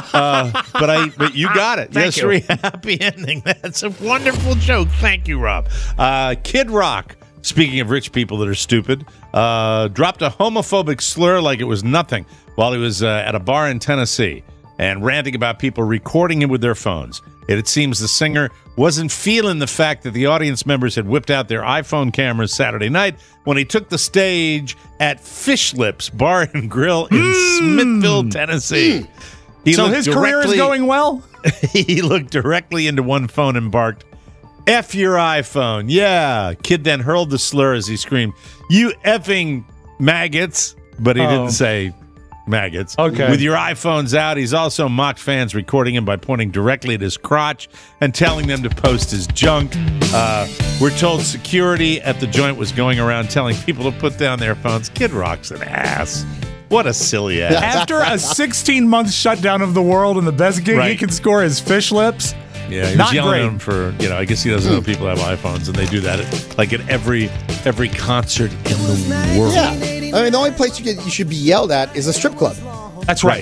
But you got it. Thank you. Happy ending. That's a wonderful joke. Thank you, Rob. Kid Rock, speaking of rich people that are stupid, dropped a homophobic slur like it was nothing while he was at a bar in Tennessee and ranting about people recording him with their phones. It seems the singer wasn't feeling the fact that the audience members had whipped out their iPhone cameras Saturday night when he took the stage at Fish Lips Bar and Grill in Smithville, Tennessee. So his career is going well? He looked directly into one phone and barked, "F your iPhone." Yeah. Kid then hurled the slur as he screamed, "You effing maggots." But he didn't say maggots. Okay. With your iPhones out, he's also mocked fans recording him by pointing directly at his crotch and telling them to post his junk. We're told security at the joint was going around telling people to put down their phones. Kid Rock's an ass. What a silly ass. After a 16-month shutdown of the world and the best gig he can score is Fish Lips. Yeah, he was Not yelling great. at him for, I guess he doesn't know people have iPhones, and they do that at every concert in the world. Yeah. I mean, the only place you should be yelled at is a strip club. That's right.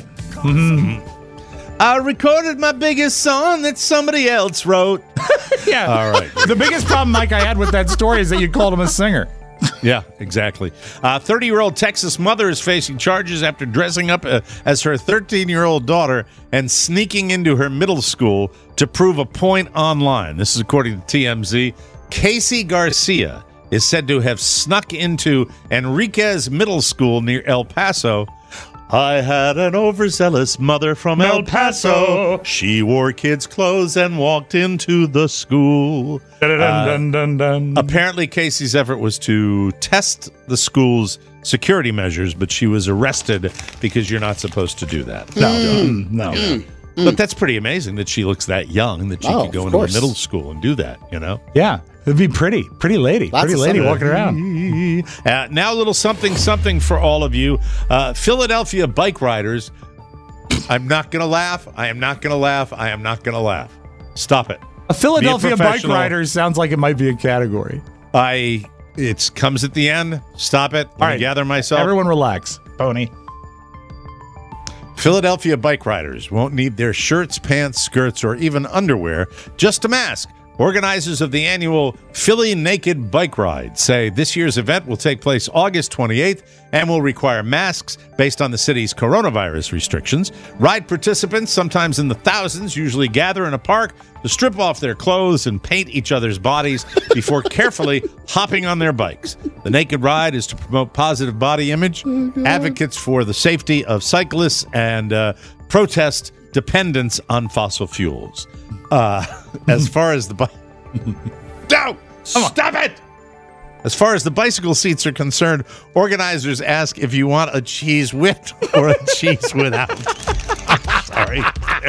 I recorded my biggest song that somebody else wrote. Yeah. All right. The biggest problem, Mike, I had with that story is that you called him a singer. Yeah, exactly. 30-year-old Texas mother is facing charges after dressing up as her 13-year-old daughter and sneaking into her middle school to prove a point online. This is according to TMZ. Casey Garcia is said to have snuck into Enriquez Middle School near El Paso. I had an overzealous mother from El Paso. She wore kids' clothes and walked into the school. Apparently, Casey's effort was to test the school's security measures, but she was arrested because you're not supposed to do that. No. But that's pretty amazing that she looks that young, that she could go into a middle school and do that, you know? Yeah. It'd be pretty lady. Pretty lady walking around. Now a little something for all of you. Philadelphia bike riders. I'm not going to laugh. I am not going to laugh. I am not going to laugh. Stop it. A Philadelphia bike rider sounds like it might be a category. It comes at the end. Stop it. Let me gather myself. Everyone relax. Pony. Philadelphia bike riders won't need their shirts, pants, skirts, or even underwear, just a mask. Organizers of the annual Philly Naked Bike Ride say this year's event will take place August 28th and will require masks based on the city's coronavirus restrictions. Ride participants, sometimes in the thousands, usually gather in a park to strip off their clothes and paint each other's bodies before carefully hopping on their bikes. The Naked Ride is to promote positive body image, advocates for the safety of cyclists, and protest dependence on fossil fuels. As far as the no, stop it! As far as the bicycle seats are concerned, organizers ask if you want a cheese with or a cheese without. Sorry,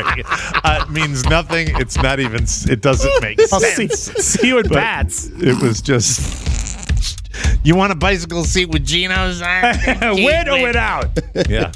it means nothing. It's not even. It doesn't make sense. See you at Pat's. It was just. You want a bicycle seat with Geno's on? With or without? Yeah.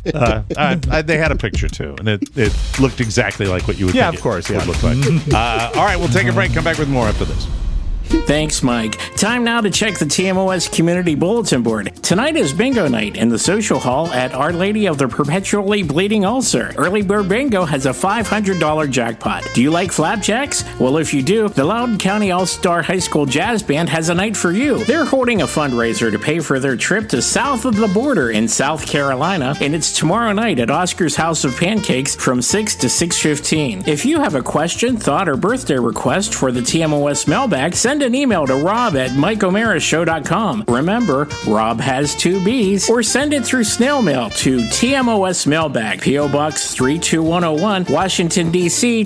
They had a picture, too, and it looked exactly like what you would think of course, would look like. All right, we'll take a break. Come back with more after this. Thanks, Mike. Time now to check the TMOS Community Bulletin Board. Tonight is bingo night in the social hall at Our Lady of the Perpetually Bleeding Ulcer. Early Bird Bingo has a $500 jackpot. Do you like flapjacks? Well, if you do, the Loudoun County All-Star High School Jazz Band has a night for you. They're holding a fundraiser to pay for their trip to south of the border in South Carolina, and it's tomorrow night at Oscar's House of Pancakes from 6 to 6:15. If you have a question, thought, or birthday request for the TMOS mailbag, send an email to rob@mikeomerashow.com. Remember, Rob has 2 B's. Or send it through snail mail to TMOS Mailbag, P.O. Box 32101, Washington, D.C.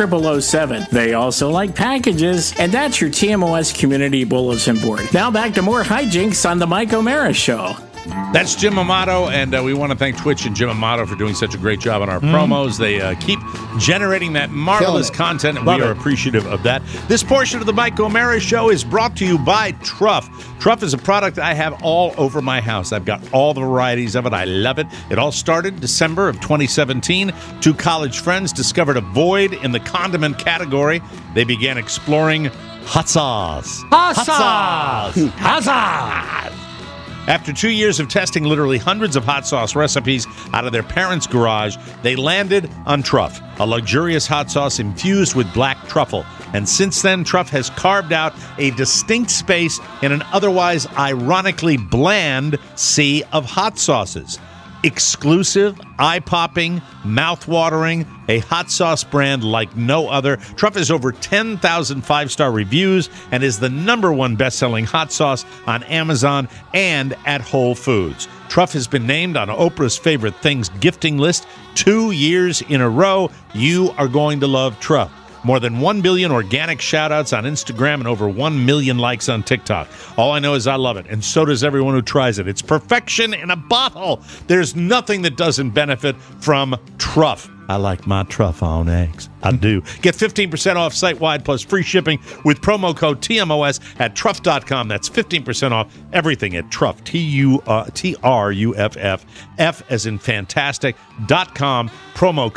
20007. They also like packages. And that's your TMOS Community Bulletin Board. Now back to more hijinks on the Mike O'Mara Show. That's Jim Amato, and we want to thank Twitch and Jim Amato for doing such a great job on our promos. They keep generating that marvelous content, and we are appreciative of that. This portion of the Mike O'Mara Show is brought to you by Truff. Truff is a product I have all over my house. I've got all the varieties of it. I love it. It all started December of 2017. 2 college friends discovered a void in the condiment category. They began exploring hot sauce. Hot sauce! Hot sauce! After 2 years of testing literally hundreds of hot sauce recipes out of their parents' garage, they landed on Truff, a luxurious hot sauce infused with black truffle. And since then, Truff has carved out a distinct space in an otherwise ironically bland sea of hot sauces. Exclusive, eye-popping, mouth-watering, a hot sauce brand like no other. Truff has over 10,000 5-star reviews and is the #1 best-selling hot sauce on Amazon and at Whole Foods. Truff has been named on Oprah's Favorite Things gifting list 2 years in a row. You are going to love Truff. More than 1 billion organic shout-outs on Instagram and over 1 million likes on TikTok. All I know is I love it, and so does everyone who tries it. It's perfection in a bottle. There's nothing that doesn't benefit from Truff. I like my Truff on eggs. I do. Get 15% off site-wide plus free shipping with promo code TMOS at Truff.com. That's 15% off everything at Truff, Truff, F as in fantastic.com, promo code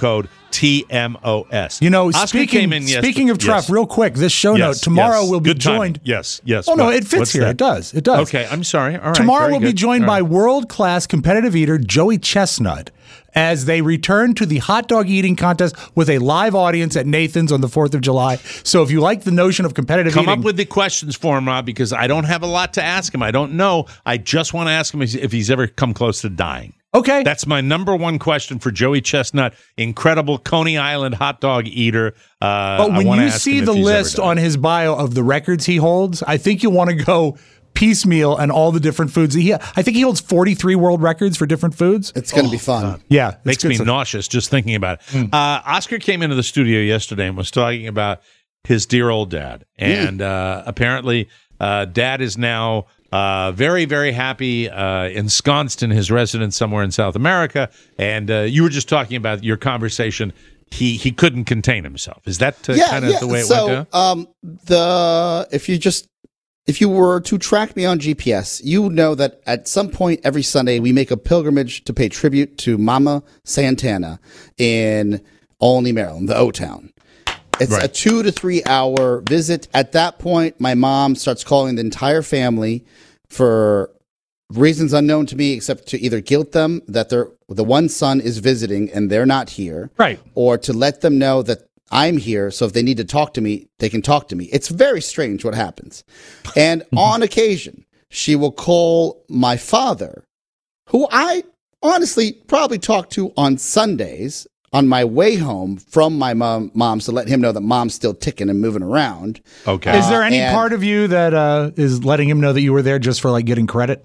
TMOS. You know, Oscar came in speaking of Truff, real quick, this show note tomorrow will be joined. Yes. Oh no, it fits here. That? It does. Okay, I'm sorry. All right. Tomorrow we'll be joined by world-class competitive eater Joey Chestnut as they return to the hot dog eating contest with a live audience at Nathan's on the 4th of July. So if you like the notion of competitive eating, come up with the questions for him, Rob, because I don't have a lot to ask him. I don't know. I just want to ask him if he's ever come close to dying. Okay. That's my number one question for Joey Chestnut, incredible Coney Island hot dog eater. But when you see the list on his bio of the records he holds, I think you want to go piecemeal and all the different foods. I think he holds 43 world records for different foods. It's going to be fun. God. Yeah. Makes me nauseous just thinking about it. Oscar came into the studio yesterday and was talking about his dear old dad. And apparently dad is now very, very happy, ensconced in his residence somewhere in South America. And you were just talking about your conversation. He couldn't contain himself. Is that kind of the way it went down? If you were to track me on GPS, you would know that at some point every Sunday we make a pilgrimage to pay tribute to Mama Santana in Olney, Maryland, the O-Town. It's a 2 to 3 hour visit. At that point, my mom starts calling the entire family for reasons unknown to me, except to either guilt them that the one son is visiting and they're not here, right, or to let them know that I'm here, so if they need to talk to me, they can talk to me. It's very strange what happens. And on occasion, she will call my father, who I honestly probably talk to on Sundays on my way home from my mom's to let him know that mom's still ticking and moving around. Okay. Is there any part of you that is letting him know that you were there just for like getting credit?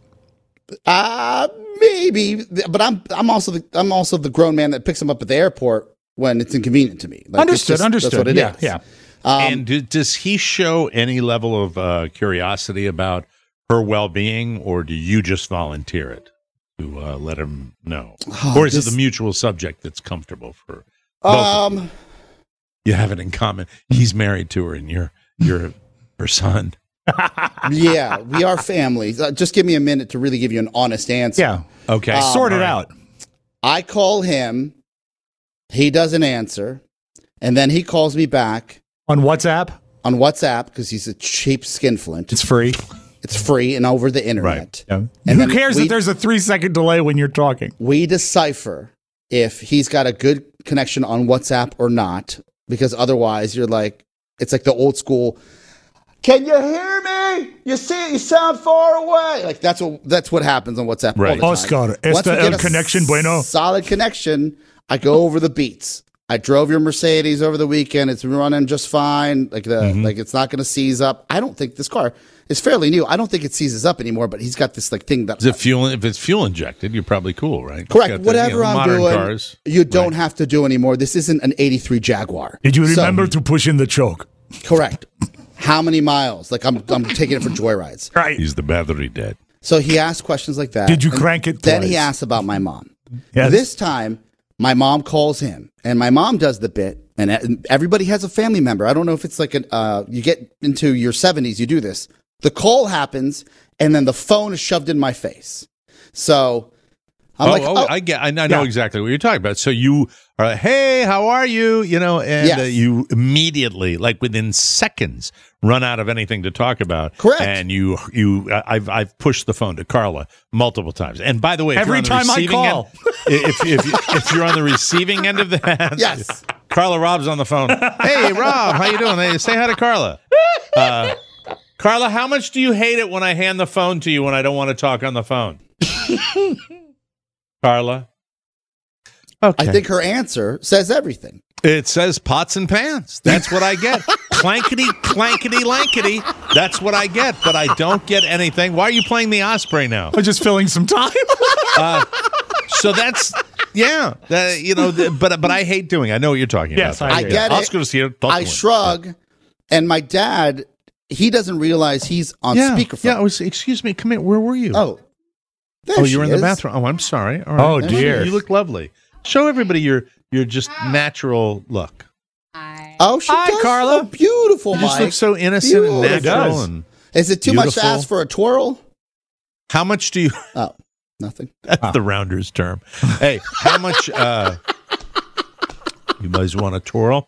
Maybe, but I'm also the grown man that picks him up at the airport when it's inconvenient to me. Like, understood. That's what it is. Yeah. And does he show any level of curiosity about her well-being, or do you just volunteer it to let him know? Or is it the mutual subject that's comfortable for both of you? You have it in common. He's married to her, and you're her son. Yeah, we are family. Just give me a minute to really give you an honest answer. Yeah. Okay. Sort it out. I call him. He doesn't answer, and then he calls me back on WhatsApp. On WhatsApp, because he's a cheap skinflint. It's free. It's free and over the internet. Right. Yeah. And who cares if there's a 3-second delay when you're talking? We decipher if he's got a good connection on WhatsApp or not, because otherwise you're like, it's like the old school. Can you hear me? You sound far away. Like that's what happens on WhatsApp. Right. All the Oscar, time. esta el connection bueno. Solid connection. I go over the beats. I drove your Mercedes over the weekend. It's running just fine. Like it's not going to seize up. I don't think this car is fairly new. I don't think it seizes up anymore. But he's got this thing that if it's fuel injected, you're probably cool, right? Correct. Whatever I'm doing, cars. You don't have to do anymore. This isn't an '83 Jaguar. Did you remember to push in the choke? Correct. How many miles? Like I'm taking it for joyrides. Right. He's the battery dead. So he asked questions like that. Did you crank it Then twice? he asked about my mom. Yes. This time, my mom calls him, and my mom does the bit, and everybody has a family member. I don't know if it's like you get into your 70s, you do this. The call happens, and then the phone is shoved in my face. So I know exactly what you're talking about. So you are, hey, how are you? And Yes. you immediately, like within seconds, run out of anything to talk about. Correct. And I've pushed the phone to Carla multiple times. And by the way, every time I call, if you're on the receiving end of that, yes, Carla Rob's on the phone. Hey, Rob, how you doing? Hey, say hi to Carla. Carla, how much do you hate it when I hand the phone to you when I don't want to talk on the phone? Carla? Okay. I think her answer says everything. It says pots and pans. That's what I get. Clankety, clankety, lankety. That's what I get, but I don't get anything. Why are you playing the Osprey now? I'm just filling some time. So that's, yeah. But I hate doing it. I know what you're talking about. Yes, I get it. Oscar's here. I shrug, and my dad, he doesn't realize he's on speakerphone. Yeah, excuse me. Come here. Where were you? Oh, there you were in the is. bathroom. Oh, I'm sorry. All right. Oh, dear. You look lovely. Show everybody your just natural look. Oh, she Hi, does Carla. look beautiful, You just Mike. look so innocent and Beautiful. natural. Does. And Is it too much to beautiful. ask for a twirl? How much do you... Oh, nothing. That's the rounder's term. Hey, how much You guys want a twirl?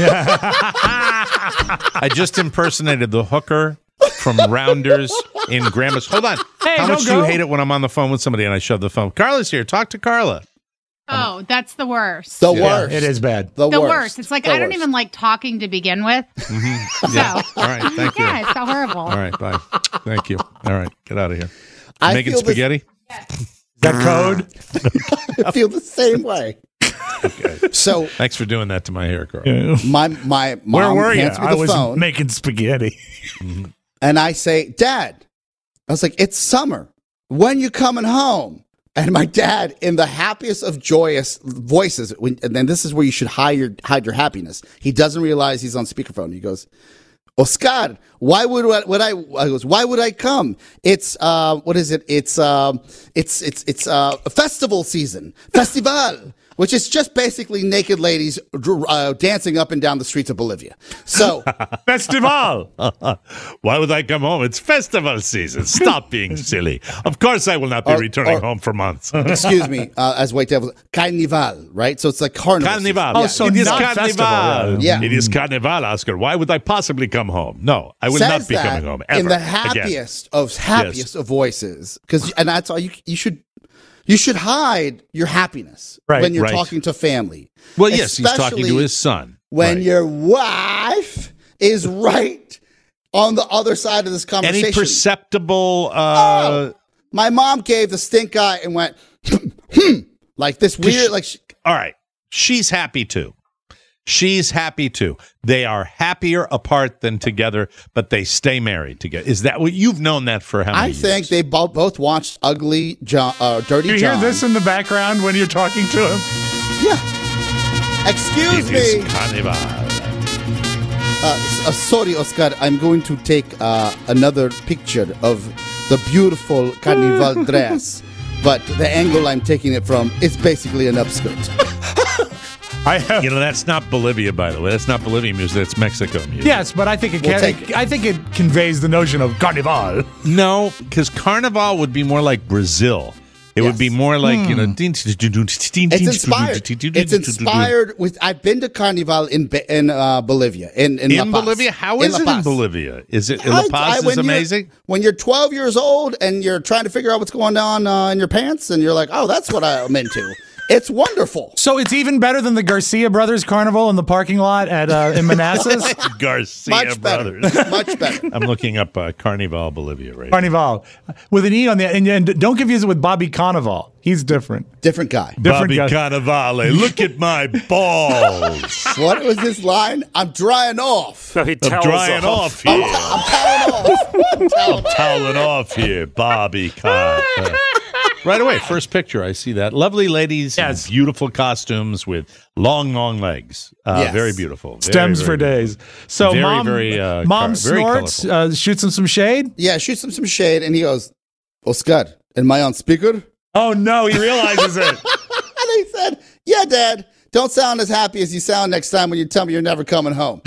I just impersonated the hooker from Rounders in Grandma's. Hold on. Hey, How much do go. you hate it when I'm on the phone with somebody and I shove the phone? Carla's here. Talk to Carla. Oh, that's the worst. The worst. It is bad. The worst. It's like The I don't worst. even like talking to begin with. Mm-hmm. Yeah. All right. Thank you. Yeah, it's so horrible. All right. Bye. Thank you. All right. Get out of here. I Making feel this- spaghetti? Is that code? I feel the same way. Okay. So Thanks for doing that to my hair, Carla. my mom Where were you? hands me I the was phone, making spaghetti. and I say, Dad, I was like, it's summer. When you coming home? And my dad, in the happiest of joyous voices, and then this is where you should hide your happiness. He doesn't realize he's on speakerphone. He goes, Oscar, why would I come? It's what is it? It's a festival season, festival, which is just basically naked ladies dancing up and down the streets of Bolivia. So Festival. Why would I come home? It's festival season. Stop being silly. Of course I will not be returning home for months. excuse me, as white devils, carnival, right? So it's like carnival. Carnival. Oh, so it is not carnival. festival, yeah. It is carnival, Oscar. Why would I possibly come home? No, I will Says not be that coming home ever. in the again. happiest of voices, and that's all you should. You should hide your happiness when you're Right. talking to family. Well, yes, he's talking to Especially his son. when Right. your wife is right on the other side of this conversation. Any perceptible My mom gave the stink eye and went, like this weird, all right. She's happy too. She's happy too. They are happier apart than together, but they stay married together. Is that what you've known that for how many I years? think they both watched Ugly John, Dirty You John. hear this in the background when you're talking to him? Yeah. Excuse It me. is carnival. Sorry, Oscar. I'm going to take another picture of the beautiful carnival dress, but the angle I'm taking it from is basically an upskirt. You know, that's not Bolivia, by the way. That's not Bolivian music. That's Mexico music. Yes, but I think I think it conveys the notion of carnival. No, because carnival would be more like Brazil. It would be more like, you know, It's inspired. It's inspired with. I've been to carnival in Bolivia. In La Paz. Bolivia? How is La it in Paz. Bolivia? Is it La Paz is amazing? When you're 12 years old and you're trying to figure out what's going on in your pants, and you're like, oh, that's what I'm into. It's wonderful. So it's even better than the Garcia Brothers Carnival in the parking lot at in Manassas? Garcia Much better. Brothers. Much better. I'm looking up Carnival Bolivia right now. Carnival. With an E on the and don't confuse it with Bobby Carnival. He's different. Different guy. Different Bobby guy. Cannavale, look at my balls. What was this line? I'm drying off. So he I'm tells drying off I'm here. toweling off. I'm toweling off here, Bobby Can. Right away, first picture, I see that. Lovely ladies in beautiful costumes with long, long legs. Yes. Very beautiful. Very, Stems very for days. So Very, mom, very, mom very snorts, colorful. shoots him some shade. Yeah, shoots him some shade, and he goes, Oscar, am I on speaker? Oh no, he realizes it. And he said, yeah, Dad, don't sound as happy as you sound next time when you tell me you're never coming home.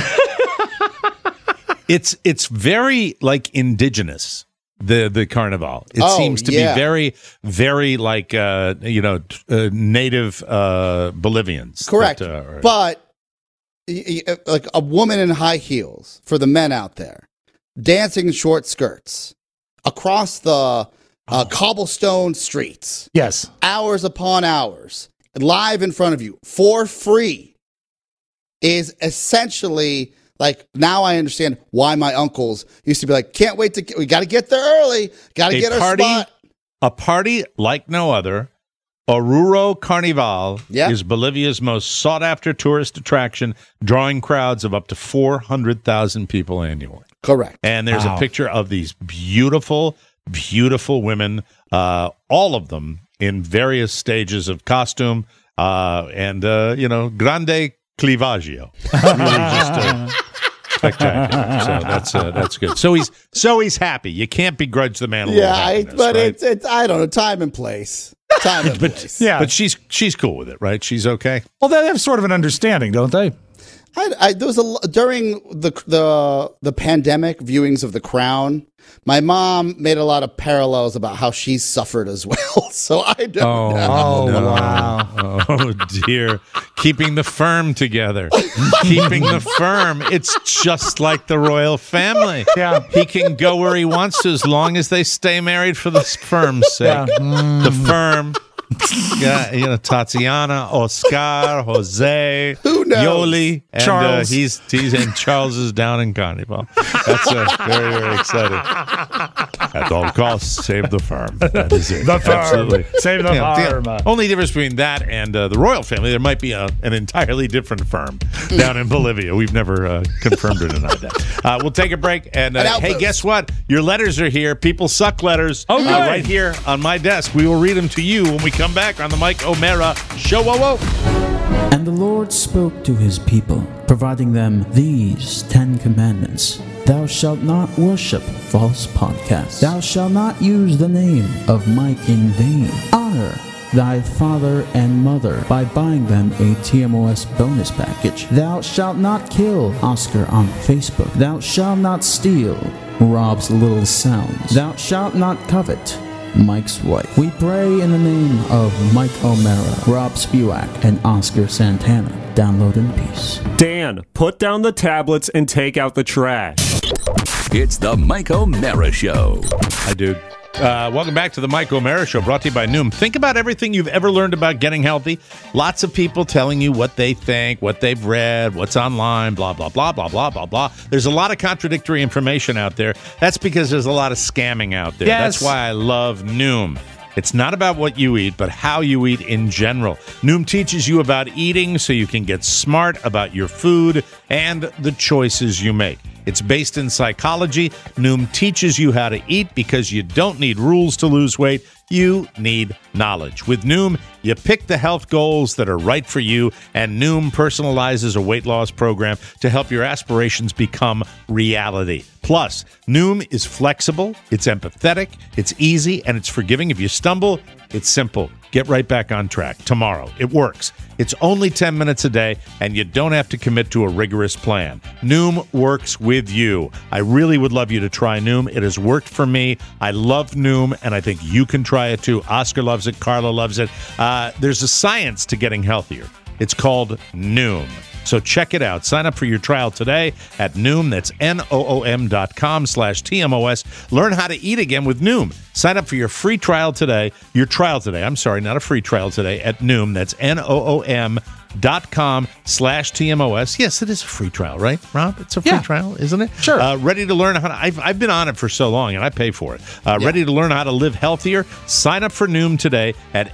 It's very like indigenous. The carnival. It seems to be very, very like native Bolivians. Correct. that, But like a woman in high heels for the men out there, dancing in short skirts across the cobblestone streets. Yes. Hours upon hours, live in front of you for free is essentially like, now I understand why my uncles used to be like, can't wait we got to get there early. Got to get our spot. A party like no other. Oruro Carnival is Bolivia's most sought-after tourist attraction, drawing crowds of up to 400,000 people annually. Correct. And there's a picture of these beautiful, beautiful women, all of them in various stages of costume and grande clivaggio. Really just spectacular. So that's good. So he's happy. You can't begrudge the man a little happiness, but right? it's I don't know, time and place. Time and place. Yeah. But she's cool with it, right? She's okay. Well, they have sort of an understanding, don't they? There was during the pandemic viewings of The Crown. My mom made a lot of parallels about how she suffered as well. So I don't know. Oh, wow. Oh, dear. Keeping the firm together. Keeping the firm. It's just like the royal family. Yeah. He can go where he wants to as long as they stay married for the firm's sake. Yeah. The firm. Yeah, Tatiana, Oscar, Jose, who knows? Yoli, and Charles. He's and Charles is down in Carnival. That's very, very exciting. At all costs, save the firm. That is it. The firm. Absolutely. Save the firm. The only difference between that and the royal family, there might be an entirely different firm down in Bolivia. We've never confirmed or denied that. We'll take a break. And hey, guess what? Your letters are here. People suck letters right here on my desk. We will read them to you when we come back on the Mike O'Mara Show. Whoa, whoa. And the Lord spoke to his people, providing them these 10 commandments. Thou shalt not worship false podcasts. Thou shalt not use the name of Mike in vain. Honor thy father and mother by buying them a TMOS bonus package. Thou shalt not kill Oscar on Facebook. Thou shalt not steal Rob's little sounds. Thou shalt not covet Mike's wife. We pray in the name of Mike O'Mara, Rob Spiewak, and Oscar Santana. Download in peace. Dan, put down the tablets and take out the trash. It's the Mike O'Mara Show. Hi, dude. Welcome back to the Mike O'Mara Show, brought to you by Noom. Think about everything you've ever learned about getting healthy. Lots of people telling you what they think, what they've read, what's online, blah, blah, blah, blah, blah, blah, blah. There's a lot of contradictory information out there. That's because there's a lot of scamming out there. Yes. That's why I love Noom. It's not about what you eat, but how you eat in general. Noom teaches you about eating so you can get smart about your food and the choices you make. It's based in psychology. Noom teaches you how to eat because you don't need rules to lose weight. You need knowledge. With Noom, you pick the health goals that are right for you, and Noom personalizes a weight loss program to help your aspirations become reality. Plus, Noom is flexible, it's empathetic, it's easy, and it's forgiving. If you stumble, it's simple. Get right back on track tomorrow. It works. It's only 10 minutes a day, and you don't have to commit to a rigorous plan. Noom works with you. I really would love you to try Noom. It has worked for me. I love Noom, and I think you can try it too. Oscar loves it. Carla loves it. There's a science to getting healthier. It's called Noom. So check it out. Sign up for your trial today at Noom. That's NOOM.com/TMOS. Learn how to eat again with Noom. Sign up for your free trial today. Your trial today. I'm sorry, not a free trial today at Noom. That's NOOM.com/TMOS. Yes, it is a free trial, right, Rob? It's a free trial, isn't it? Sure. Ready to learn how to... I've been on it for so long, and I pay for it. Ready to learn how to live healthier? Sign up for Noom today at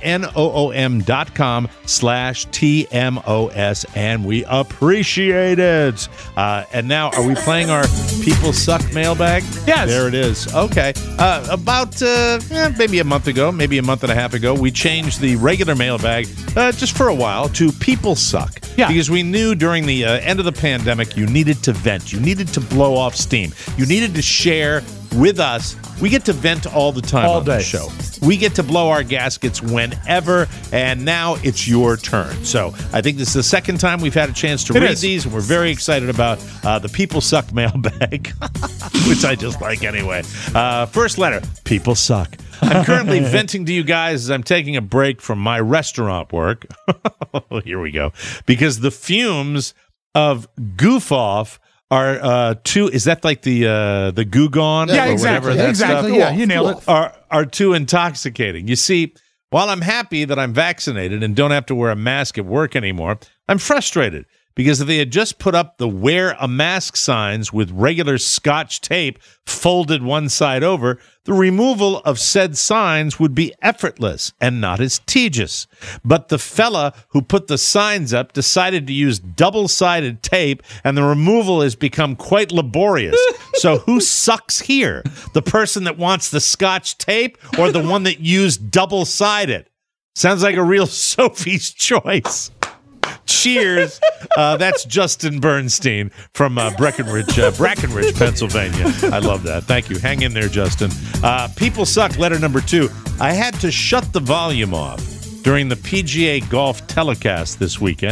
NOOM.com/TMOS, and we appreciate it. And now, are we playing our People Suck mailbag? Yes. There it is. Okay. About maybe a month ago, maybe a month and a half ago, we changed the regular mailbag just for a while to People Suck. Yeah. Because we knew during the end of the pandemic, you needed to vent. You needed to blow off steam. You needed to share with us. We get to vent all the time on the show. We get to blow our gaskets whenever, and now it's your turn. So I think this is the second time we've had a chance to read these, and we're very excited about the People Suck mailbag, which I just like anyway. First letter, People Suck. I'm currently venting to you guys as I'm taking a break from my restaurant work. Here we go. Because the fumes of Goof Off are too... Is that like the Goo Gone? Yeah, exactly. Exactly. Yeah, you nailed it. Are too intoxicating. You see, while I'm happy that I'm vaccinated and don't have to wear a mask at work anymore, I'm frustrated because if they had just put up the wear a mask signs with regular Scotch tape folded one side over, the removal of said signs would be effortless and not as tedious. But the fella who put the signs up decided to use double-sided tape, and the removal has become quite laborious. So who sucks here? The person that wants the Scotch tape or the one that used double-sided? Sounds like a real Sophie's choice. Cheers. That's Justin Bernstein from Brackenridge, Pennsylvania. I love that. Thank you. Hang in there, Justin. People Suck, letter number 2. I had to shut the volume off during the PGA Golf telecast this weekend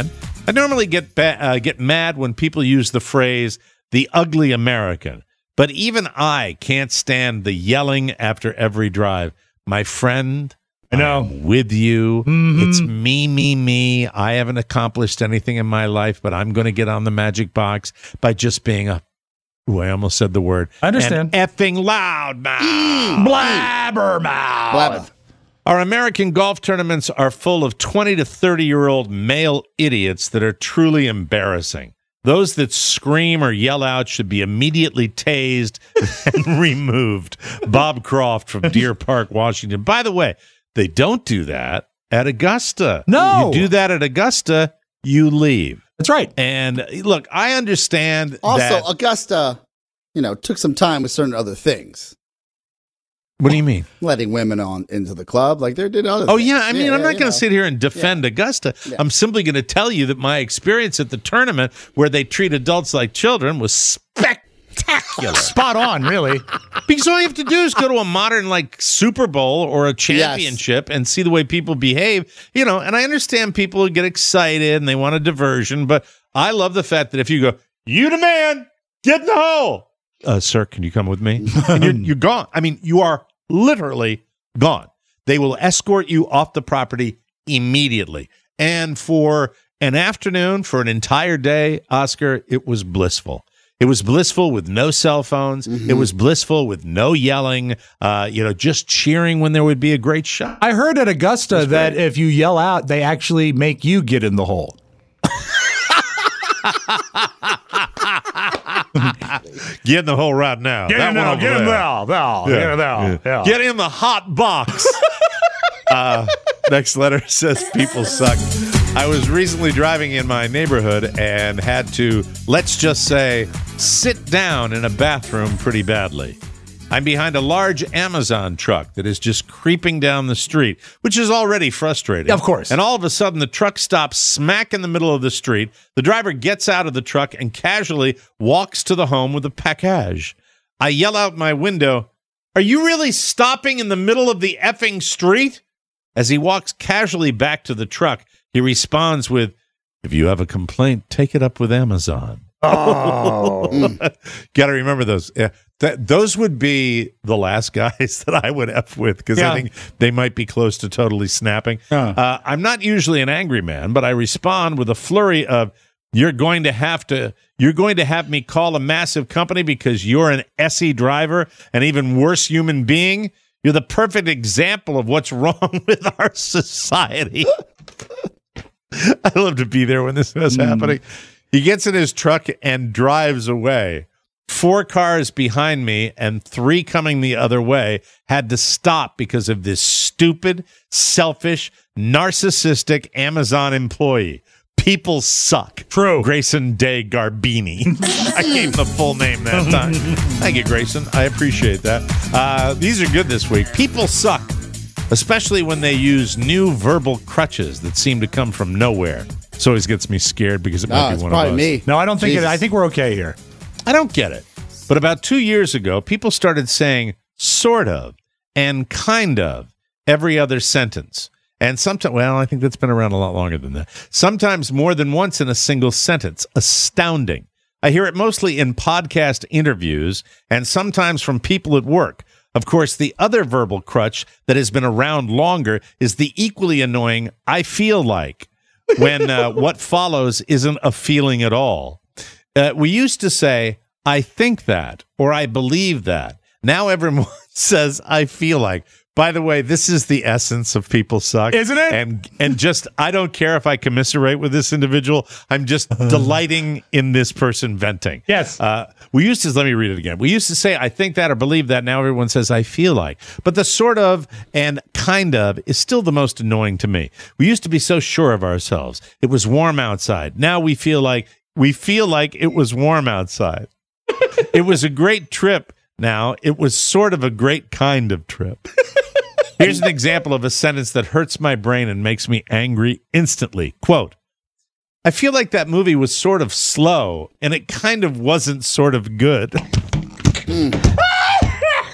I normally get mad when people use the phrase "the ugly American," but even I can't stand the yelling after every drive. My friend, I know. I'm with you. Mm-hmm. It's me. I haven't accomplished anything in my life, but I'm going to get on the magic box by just being I almost said the word. I understand. An effing loud mouth. Blabbermouth. Our American golf tournaments are full of 20 to 30-year-old male idiots that are truly embarrassing. Those that scream or yell out should be immediately tased and removed. Bob Croft from Deer Park, Washington. By the way, they don't do that at Augusta. No. You do that at Augusta, you leave. That's right. And look, I understand also, Augusta, took some time with certain other things. What do you mean? Letting women on into the club, like they did other things. Yeah, I mean, I'm not going to sit here and defend Augusta. Yeah. I'm simply going to tell you that my experience at the tournament where they treat adults like children was spectacular. Spot on, really. Because all you have to do is go to a modern, Super Bowl or a championship and see the way people behave, and I understand people get excited and they want a diversion, but I love the fact that if you go, you the man, get in the hole. Sir, can you come with me? And you're gone. I mean, you are literally gone. They will escort you off the property immediately. And for an afternoon, for an entire day, Oscar, it was blissful. It was blissful with no cell phones. Mm-hmm. It was blissful with no yelling, just cheering when there would be a great shot. I heard at Augusta that if you yell out, they actually make you get in the hole. Get in the hole right now. Get in there. Get in the hot box. Next letter says, people suck. I was recently driving in my neighborhood and had to, let's just say, sit down in a bathroom pretty badly. I'm behind a large Amazon truck that is just creeping down the street, which is already frustrating. Of course. And all of a sudden, the truck stops smack in the middle of the street. The driver gets out of the truck and casually walks to the home with a package. I yell out my window, "Are you really stopping in the middle of the effing street?" As he walks casually back to the truck, he responds with, "If you have a complaint, take it up with Amazon." Oh, got to remember those. Yeah, those would be the last guys that I would F with because I think they might be close to totally snapping. I'm not usually an angry man, but I respond with a flurry of, "You're going to have me call a massive company because you're an SE driver, an even worse human being. You're the perfect example of what's wrong with our society." I love to be there when this was happening. He gets in his truck and drives away. 4 cars behind me and 3 coming the other way had to stop because of this stupid, selfish, narcissistic Amazon employee. People suck. True. Grayson De Garbini. I gave him the full name that time. Thank you, Grayson. I appreciate that. These are good this week. People suck, especially when they use new verbal crutches that seem to come from nowhere. This always gets me scared because it might be one of us. Me. No, I don't think I think we're okay here. I don't get it. But about 2 years ago, people started saying sort of and kind of every other sentence. And sometimes, I think that's been around a lot longer than that. Sometimes more than once in a single sentence. Astounding. I hear it mostly in podcast interviews and sometimes from people at work. Of course, the other verbal crutch that has been around longer is the equally annoying "I feel like," when what follows isn't a feeling at all. We used to say, "I think that," or "I believe that." Now everyone says, "I feel like." By the way, this is the essence of people suck. Isn't it? And just, I don't care if I commiserate with this individual. I'm just delighting in this person venting. Yes. Let me read it again. We used to say, "I think that," or "believe that." Now everyone says, "I feel like." But the sort of and kind of is still the most annoying to me. We used to be so sure of ourselves. It was warm outside. Now we feel like it was warm outside. It was a great trip. Now it was sort of a great kind of trip. Here's an example of a sentence that hurts my brain and makes me angry instantly. Quote, "I feel like that movie was sort of slow and it kind of wasn't sort of good."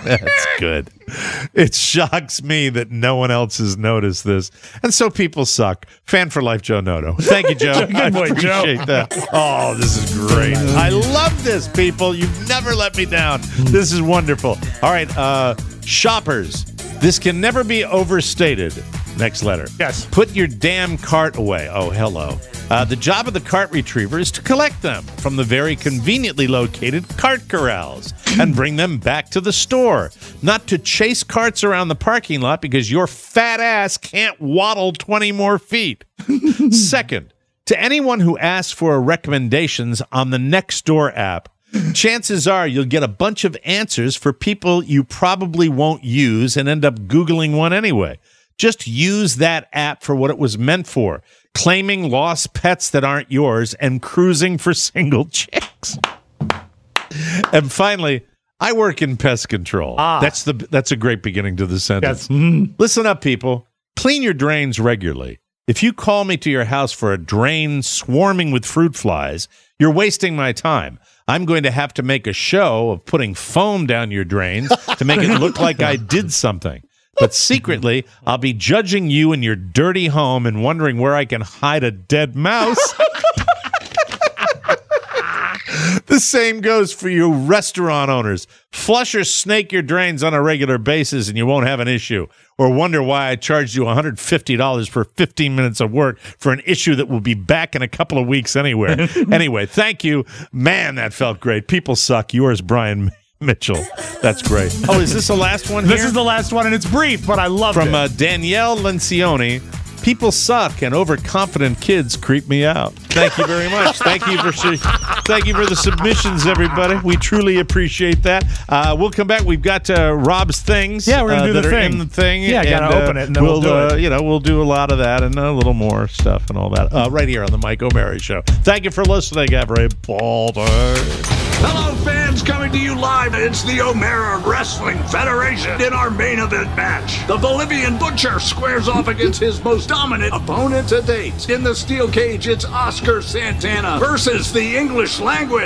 That's good. It shocks me that no one else has noticed this. And so people suck. Fan for life, Joe Noto. Thank you, Joe. Good I boy, appreciate Joe. that. Oh, this is great. I love this, people. You've never let me down. This is wonderful. All right, shoppers. This can never be overstated. Next letter. Yes. Put your damn cart away. Oh, hello. The job of the cart retriever is to collect them from the very conveniently located cart corrals and bring them back to the store, not to chase carts around the parking lot because your fat ass can't waddle 20 more feet. Second, to anyone who asks for recommendations on the Nextdoor app, chances are you'll get a bunch of answers for people you probably won't use and end up Googling one anyway. Just use that app for what it was meant for, claiming lost pets that aren't yours and cruising for single chicks. And finally, I work in pest control. That's a great beginning to the sentence. Yes. Listen up, people. Clean your drains regularly. If you call me to your house for a drain swarming with fruit flies, you're wasting my time. I'm going to have to make a show of putting foam down your drains to make it look like I did something. But secretly, I'll be judging you in your dirty home and wondering where I can hide a dead mouse. The same goes for you restaurant owners. Flush or snake your drains on a regular basis and you won't have an issue. Or wonder why I charged you $150 for 15 minutes of work for an issue that will be back in a couple of weeks anyway. Anyway, thank you. Man, that felt great. People suck. Yours, Brian Mitchell. That's great. Oh, is this the last one here? This is the last one, and it's brief, but I love it. From Danielle Lencioni. People suck, and overconfident kids creep me out. Thank you very much. Thank you for the submissions, everybody. We truly appreciate that. We'll come back. We've got Rob's things. Yeah, we're gonna do the that are thing. in the thing. Yeah, gotta open it, and then we'll do it. We'll do a lot of that and a little more stuff and all that right here on the Mike O'Mara Show. Thank you for listening, everybody. Hello, fans, coming to you live. It's the O'Mara Wrestling Federation in our main event match. The Bolivian Butcher squares off against his most dominant opponent to date. In the steel cage, it's Oscar Santana versus the English language.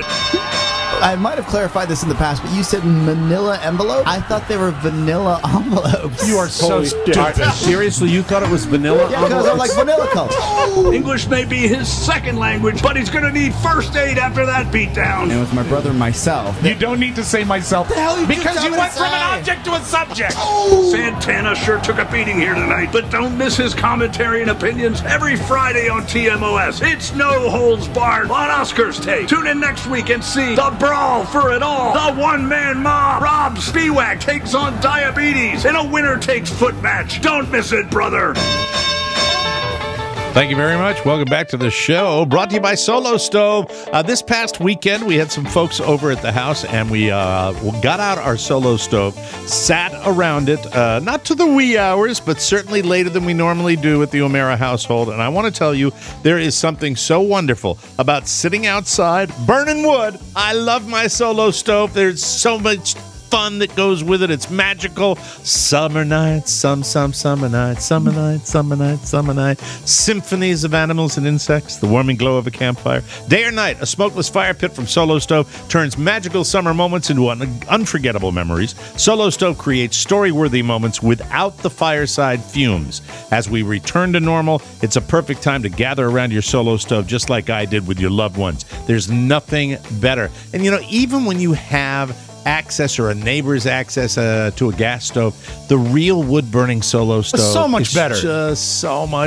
I might have clarified this in the past, but you said manila envelope? I thought they were vanilla envelopes. You are so stupid. Seriously, you thought it was vanilla? Yeah, because I'm like vanilla color. English may be his second language, but he's going to need first aid after that beatdown. And with my brother and myself. You don't need to say myself. Because you went from an object to a subject. Santana sure took a beating here tonight, but don't miss his commentary and opinions every Friday on TMOS. It's no holds barred on Oscar's Take. Tune in next week and see the brawl for it all. The one-man mob. Rob Spiewak takes on Diabetes in a winner takes foot match. Don't miss it, brother. Thank you very much. Welcome back to the show, brought to you by Solo Stove. This past weekend, we had some folks over at the house, and we got out our Solo Stove, sat around it, not to the wee hours, but certainly later than we normally do at the O'Mara household. And I want to tell you, there is something so wonderful about sitting outside, burning wood. I love my Solo Stove. There's so much fun that goes with it. It's magical. Summer nights, summer nights, summer nights, summer nights, summer nights. Symphonies of animals and insects, the warming glow of a campfire. Day or night, a smokeless fire pit from Solo Stove turns magical summer moments into unforgettable memories. Solo Stove creates story-worthy moments without the fireside fumes. As we return to normal, it's a perfect time to gather around your Solo Stove just like I did with your loved ones. There's nothing better. And even when you have access or a neighbor's access to a gas stove, the real wood-burning Solo Stove is so much better. Just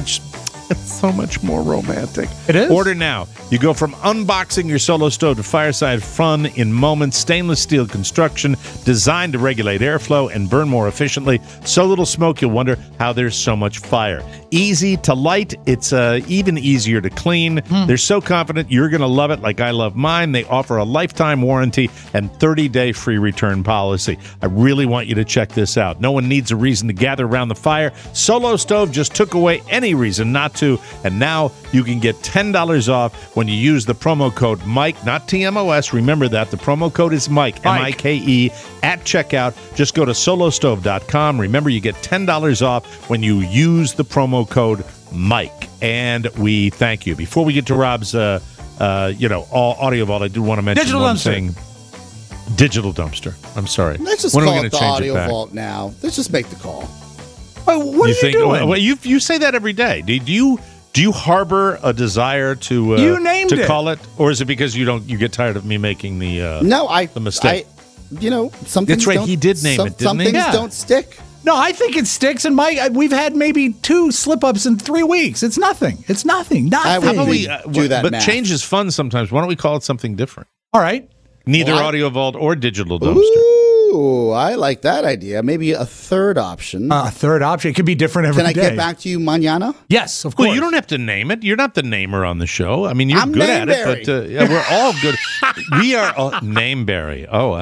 it's so much more romantic. It is. Order now. You go from unboxing your Solo Stove to fireside fun in moments. Stainless steel construction designed to regulate airflow and burn more efficiently. So little smoke you'll wonder how there's so much fire. Easy to light. It's even easier to clean. They're so confident you're going to love it like I love mine. They offer a lifetime warranty and 30-day free return policy. I really want you to check this out. No one needs a reason to gather around the fire. Solo Stove just took away any reason not to, and now you can get $10 off when you use the promo code Mike, not TMOS. Remember that. The promo code is Mike, M-I-K-E, at checkout. Just go to solostove.com. Remember, you get $10 off when you use the promo code Mike. And we thank you. Before we get to Rob's, audio vault, I do want to mention Digital one dumpster. thing. Digital dumpster. I'm sorry. Let's just when are we call gonna it the change audio back? vault now. Let's just make the call. What are you doing? Well, you say that every day. Do you harbor a desire to You named to it. call it, or is it because you get tired of me making the the mistake? Some That's things right. don't- He did name it, didn't some he? things Yeah. don't stick. No, I think it sticks. And we've had maybe 2 slip-ups in 3 weeks. It's nothing. It's nothing. Nothing. I would How about we do that But math. change is fun sometimes. Why don't we call it something different? All right. Neither Well, audio vault or digital dumpster. Ooh, I like that idea. Maybe a third option. A third option. It could be different every Can I day. get back to you mañana? Yes, of course. Well, you don't have to name it. You're not the namer on the show. I mean, you're I'm good at it, Nameberry. but we're all good. We are Nameberry.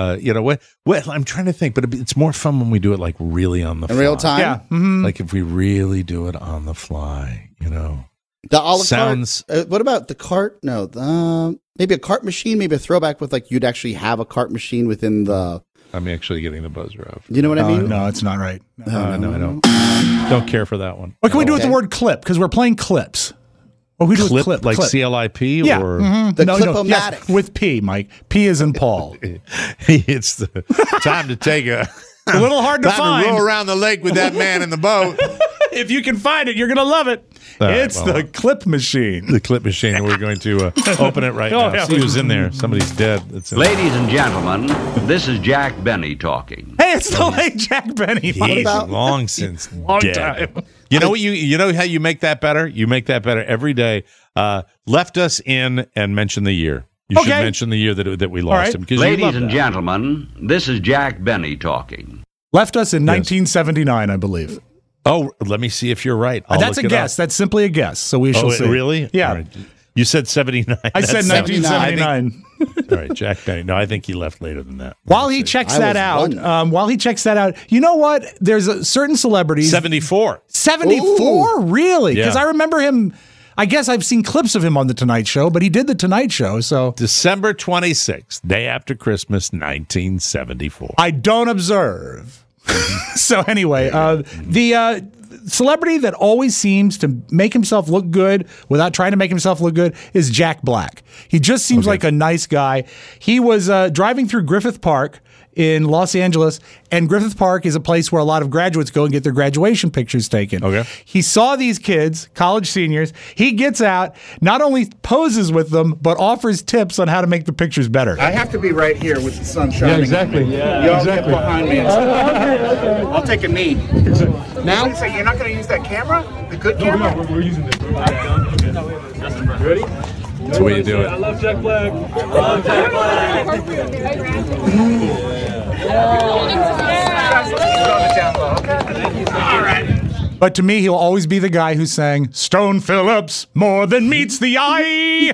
What? I'm trying to think, but it's more fun when we do it like really on the In fly. real time? Yeah. Mm-hmm. Like if we really do it on the fly, The Olive Sounds- cart. What about the cart? No, maybe a cart machine. Maybe a throwback with you'd actually have a cart machine within the. I'm actually getting the buzzer off. You know what I mean? No, it's not right. No, I don't care for that one. What can we do with Okay. the word clip? Because we're playing clips. What we do with clip? like clip. CLIP Yeah. or Mhm. The No, clip-o-matic. yes, with P, Mike. P is in Paul. it's the time to take a little hard to find. row around the lake with that man in the boat. If you can find it, you're going to love it. All right, It's the clip machine. The clip machine, and we're going to open it right Oh, now. yeah. See who's in there. Somebody's dead. That's in Ladies and gentlemen, this is Jack Benny talking. Hey, it's the late Jack Benny. He's about- long since Long dead. time. You know what? You know how you make that better? You make that better every day. Left us in and mention the year. You should Okay. mention the year that we All lost right. him. 'Cause you Ladies love and that. gentlemen, this is Jack Benny talking. Left us in 1979, I believe. Oh, let me see if you're right. I'll That's a look it guess. up. That's simply a guess. So we shall Oh, see. really? Yeah. All right. You said 79. I said That's 1979. All right, Jack Benny. No, I think he left later than that. While he checks that out, you know what? There's a certain celebrities. 74. 74? Really? Because Yeah. I remember him. I guess I've seen clips of him on The Tonight Show, but he did The Tonight Show, so. December 26th, day after Christmas, 1974. I don't observe. So anyway, the celebrity that always seems to make himself look good without trying to make himself look good is Jack Black. He just seems like a nice guy. He was driving through Griffith Park in Los Angeles, and Griffith Park is a place where a lot of graduates go and get their graduation pictures taken. Okay. He saw these kids, college seniors. He gets out, not only poses with them, but offers tips on how to make the pictures better. I have to be right here with the sun shining. Yeah, exactly. on me. Yeah, Y'all exactly. get behind me. Okay. I'll take a knee. Now? So you're not going to use that camera? The good camera? No, we're using it. Ready? That's the way you do it. I love Jack Black. I love Jack Black. But to me, he'll always be the guy who sang Stone Phillips, more than meets the eye.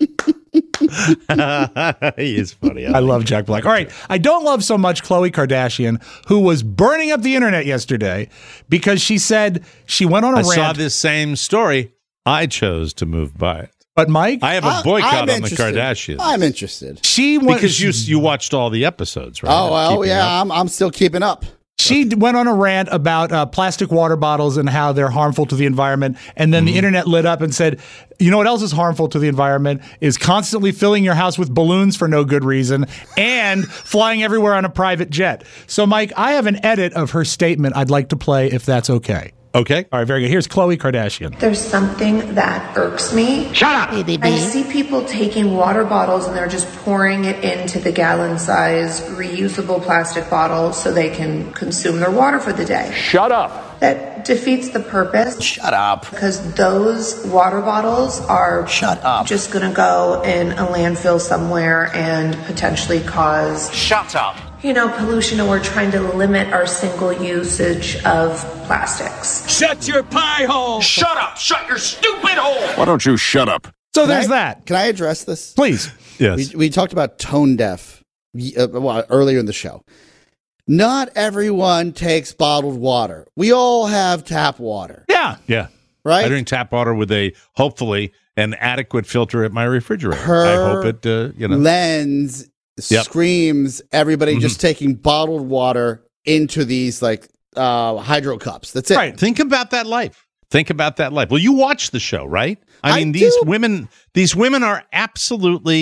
He is funny. I love Jack Black. All right. I don't love so much Khloe Kardashian, who was burning up the internet yesterday because she said she went on a I rant. saw this same story. I chose to move by it. But Mike, I have a boycott I'm on the interested. Kardashians. I'm interested. She went Because you watched all the episodes, right? Oh, well, Keeping yeah, Up. I'm still keeping up. She went on a rant about plastic water bottles and how they're harmful to the environment. And then the internet lit up and said, you know what else is harmful to the environment is constantly filling your house with balloons for no good reason and flying everywhere on a private jet. So, Mike, I have an edit of her statement I'd like to play if that's okay. Okay. All right, very good. Here's Khloe Kardashian. There's something that irks me. Shut up! I see people taking water bottles and they're just pouring it into the gallon-size reusable plastic bottle so they can consume their water for the day. Shut up! That defeats the purpose. Shut up! Because those water bottles are just going to go in a landfill somewhere and potentially cause Shut up! pollution, and we're trying to limit our single usage of plastics. Shut your pie hole! Shut up! Shut your stupid hole! Why don't you shut up? So there's that. Can I address this? Please. Yes. We talked about tone deaf earlier in the show. Not everyone takes bottled water. We all have tap water. Yeah. Yeah. Right? I drink tap water with hopefully an adequate filter at my refrigerator. Her I hope it, lens screams everybody just taking bottled water into these hydro cups. That's it. Right. Think about that life. Well, you watch the show, right? I mean, do. these women are absolutely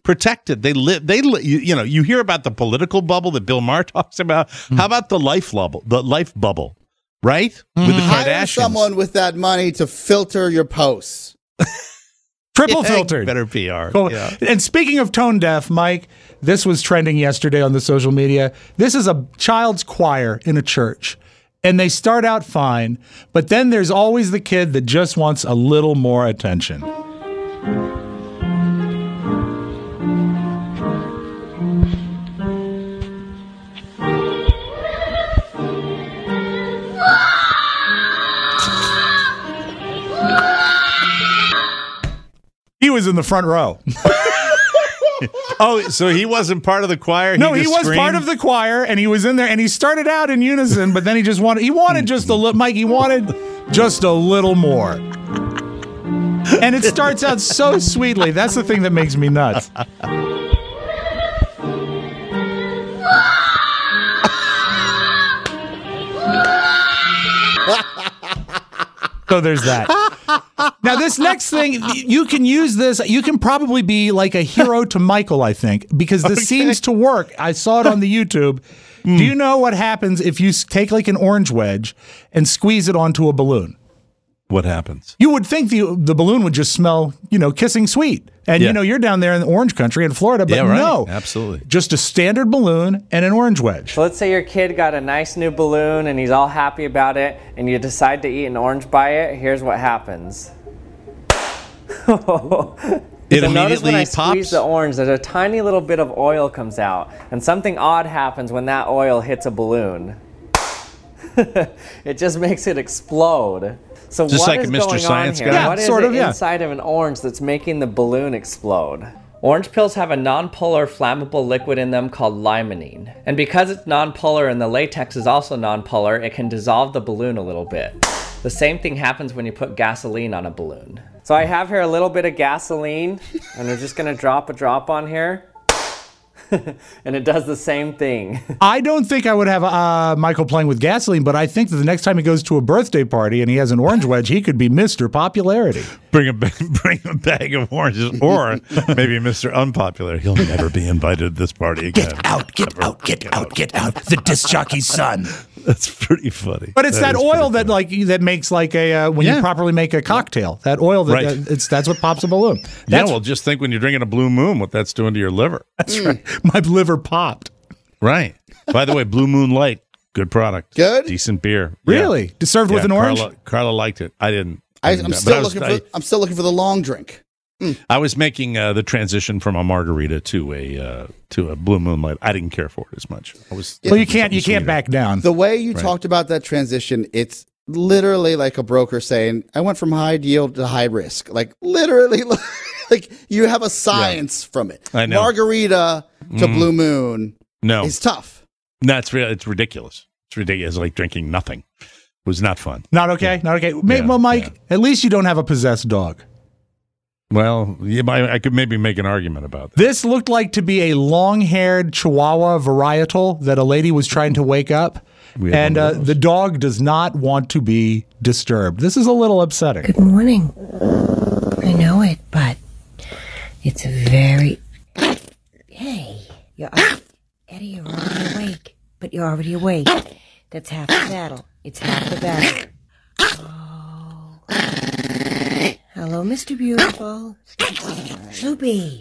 protected. They live. You hear about the political bubble that Bill Maher talks about. How about the life bubble? The life bubble, right? With the Hire Kardashians. someone with that money to filter your posts. Triple filtered. Better PR. Cool. Yeah. And speaking of tone deaf, Mike, this was trending yesterday on the social media. This is a child's choir in a church. And they start out fine, but then there's always the kid that just wants a little more attention. He was in the front row. Oh, so he wasn't part of the choir? No, he was screamed? part of the choir, and he was in there, and he started out in unison, but then he wanted just a little, Mike, he wanted just a little more. And it starts out so sweetly. That's the thing that makes me nuts. So there's that. Now, this next thing, you can use this. You can probably be like a hero to Michael, I think, because this seems to work. I saw it on the YouTube. Do you know what happens if you take like an orange wedge and squeeze it onto a balloon? What happens? You would think the balloon would just smell, kissing sweet. And, you're down there in the orange country in Florida, but no. Absolutely. Just a standard balloon and an orange wedge. So let's say your kid got a nice new balloon and he's all happy about it, and you decide to eat an orange by it. Here's what happens. It So notice when I immediately squeeze pops? the orange, there's a tiny little bit of oil comes out, and something odd happens when that oil hits a balloon. It just makes it explode. So Just what like is a Mr. going Science on here? guy? What is sort it of, yeah. inside of an orange that's making the balloon explode? Orange pills have a nonpolar flammable liquid in them called limonene. And because it's nonpolar and the latex is also nonpolar, it can dissolve the balloon a little bit. The same thing happens when you put gasoline on a balloon. So I have here a little bit of gasoline, and we're just gonna drop a drop on here. And it does the same thing. I don't think I would have Michael playing with gasoline, but I think that the next time he goes to a birthday party and he has an orange wedge, he could be Mr. Popularity. Bring a bag of oranges, or maybe Mr. Unpopular. He'll never be invited to this party again. Get out, get out, get out, get out. The disc jockey's son. That's pretty funny. But it's that is oil pretty that that makes like a when you properly make a cocktail. That oil that's what pops a balloon. Well, just think when you're drinking a Blue Moon, what that's doing to your liver. That's right. My liver popped. Right. By the way, Blue Moon Light, good product. Good? Decent beer. Really? Served with an orange? Carla liked it. I didn't. I'm still looking for the long drink. I was making the transition from a margarita to a Blue Moon Light. I didn't care for it as much. Well, you can't back down. The way you talked about that transition, it's literally like a broker saying, I went from high yield to high risk. Like literally, like you have a science from it. I know. Margarita to Blue Moon is tough. No, it's ridiculous. It's ridiculous. It's like drinking nothing. It was not fun. Not okay? Not okay. Well, Mike, at least you don't have a possessed dog. Well, I could maybe make an argument about that. This looked like to be a long-haired Chihuahua varietal that a lady was trying to wake up, and the dog does not want to be disturbed. This is a little upsetting. Good morning. I know it, but it's very... Hey, you're up. Eddie, you're already awake, but you're already awake. That's half the battle. It's half the battle. Oh. Hello, Mr. Beautiful. Sloopy.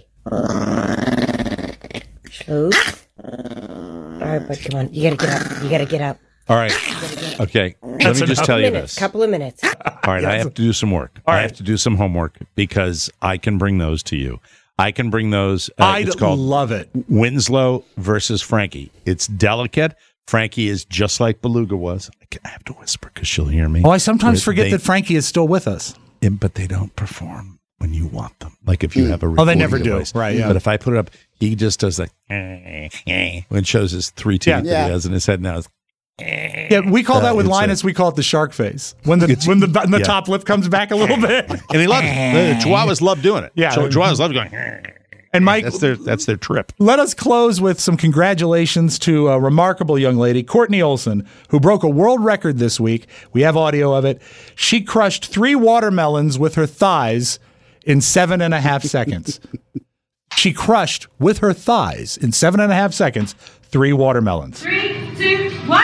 Sloop. All right, but come on. You gotta get up. You gotta get up. All right. Okay. Let me just tell you this. Couple of minutes. All right. I have to do some work. I have to do some homework because I can bring those to you. I can bring those. I'd love it. Winslow versus Frankie. It's delicate. Frankie is just like Beluga was. I have to whisper because she'll hear me. Oh, I sometimes forget that Frankie is still with us. But they don't perform when you want them. Like if you have a they never device. do. Right, yeah. But if I put it up, he just does like when it shows his 3 teeth that he has in his head now. Yeah, we call that with Linus. We call it the shark face when the top lip comes back a little bit, and he loves it. The Chihuahuas love doing it. Yeah, Chihuahuas love going. And Mike, that's their trip. Let us close with some congratulations to a remarkable young lady, Courtney Olson, who broke a world record this week. We have audio of it. She crushed 3 watermelons with her thighs in 7.5 seconds. She crushed with her thighs in 7.5 seconds 3 watermelons. 3, 2, 1.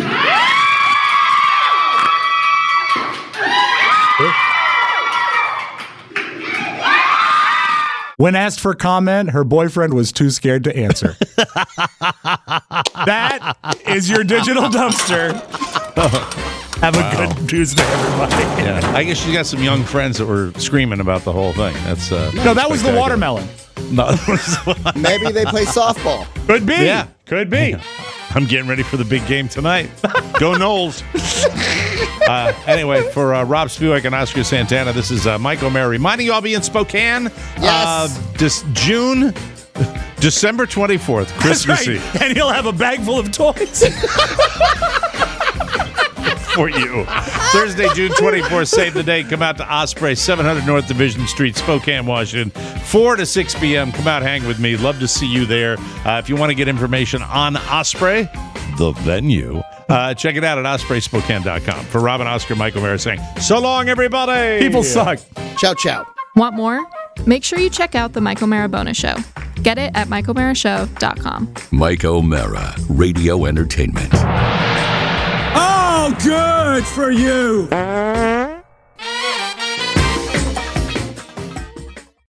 When asked for comment, her boyfriend was too scared to answer. That is your digital dumpster. Have a good Tuesday, everybody. Yeah, I guess she's got some young friends that were screaming about the whole thing. That's no, that was the watermelon. No, maybe they play softball. Could be. Yeah, could be. I'm getting ready for the big game tonight. Go Knowles. Anyway, for Rob Spiewak and Oscar Santana, this is Mike O'Meara reminding you I'll be in Spokane. Yes. December 24th, Christmas Eve. And he'll have a bag full of toys. For you. Thursday, June 24th, save the date. Come out to Osprey, 700 North Division Street, Spokane, Washington, 4 to 6 p.m. Come out, hang with me. Love to see you there. If you want to get information on Osprey, the venue, check it out at ospreyspokane.com. For Rob and Oscar, Mike O'Meara saying, so long, everybody. People suck. Ciao, ciao. Want more? Make sure you check out the Mike O'Meara bonus show. Get it at MikeO'MearaShow.com. Mike O'Meara, Radio Entertainment. Oh, good for you.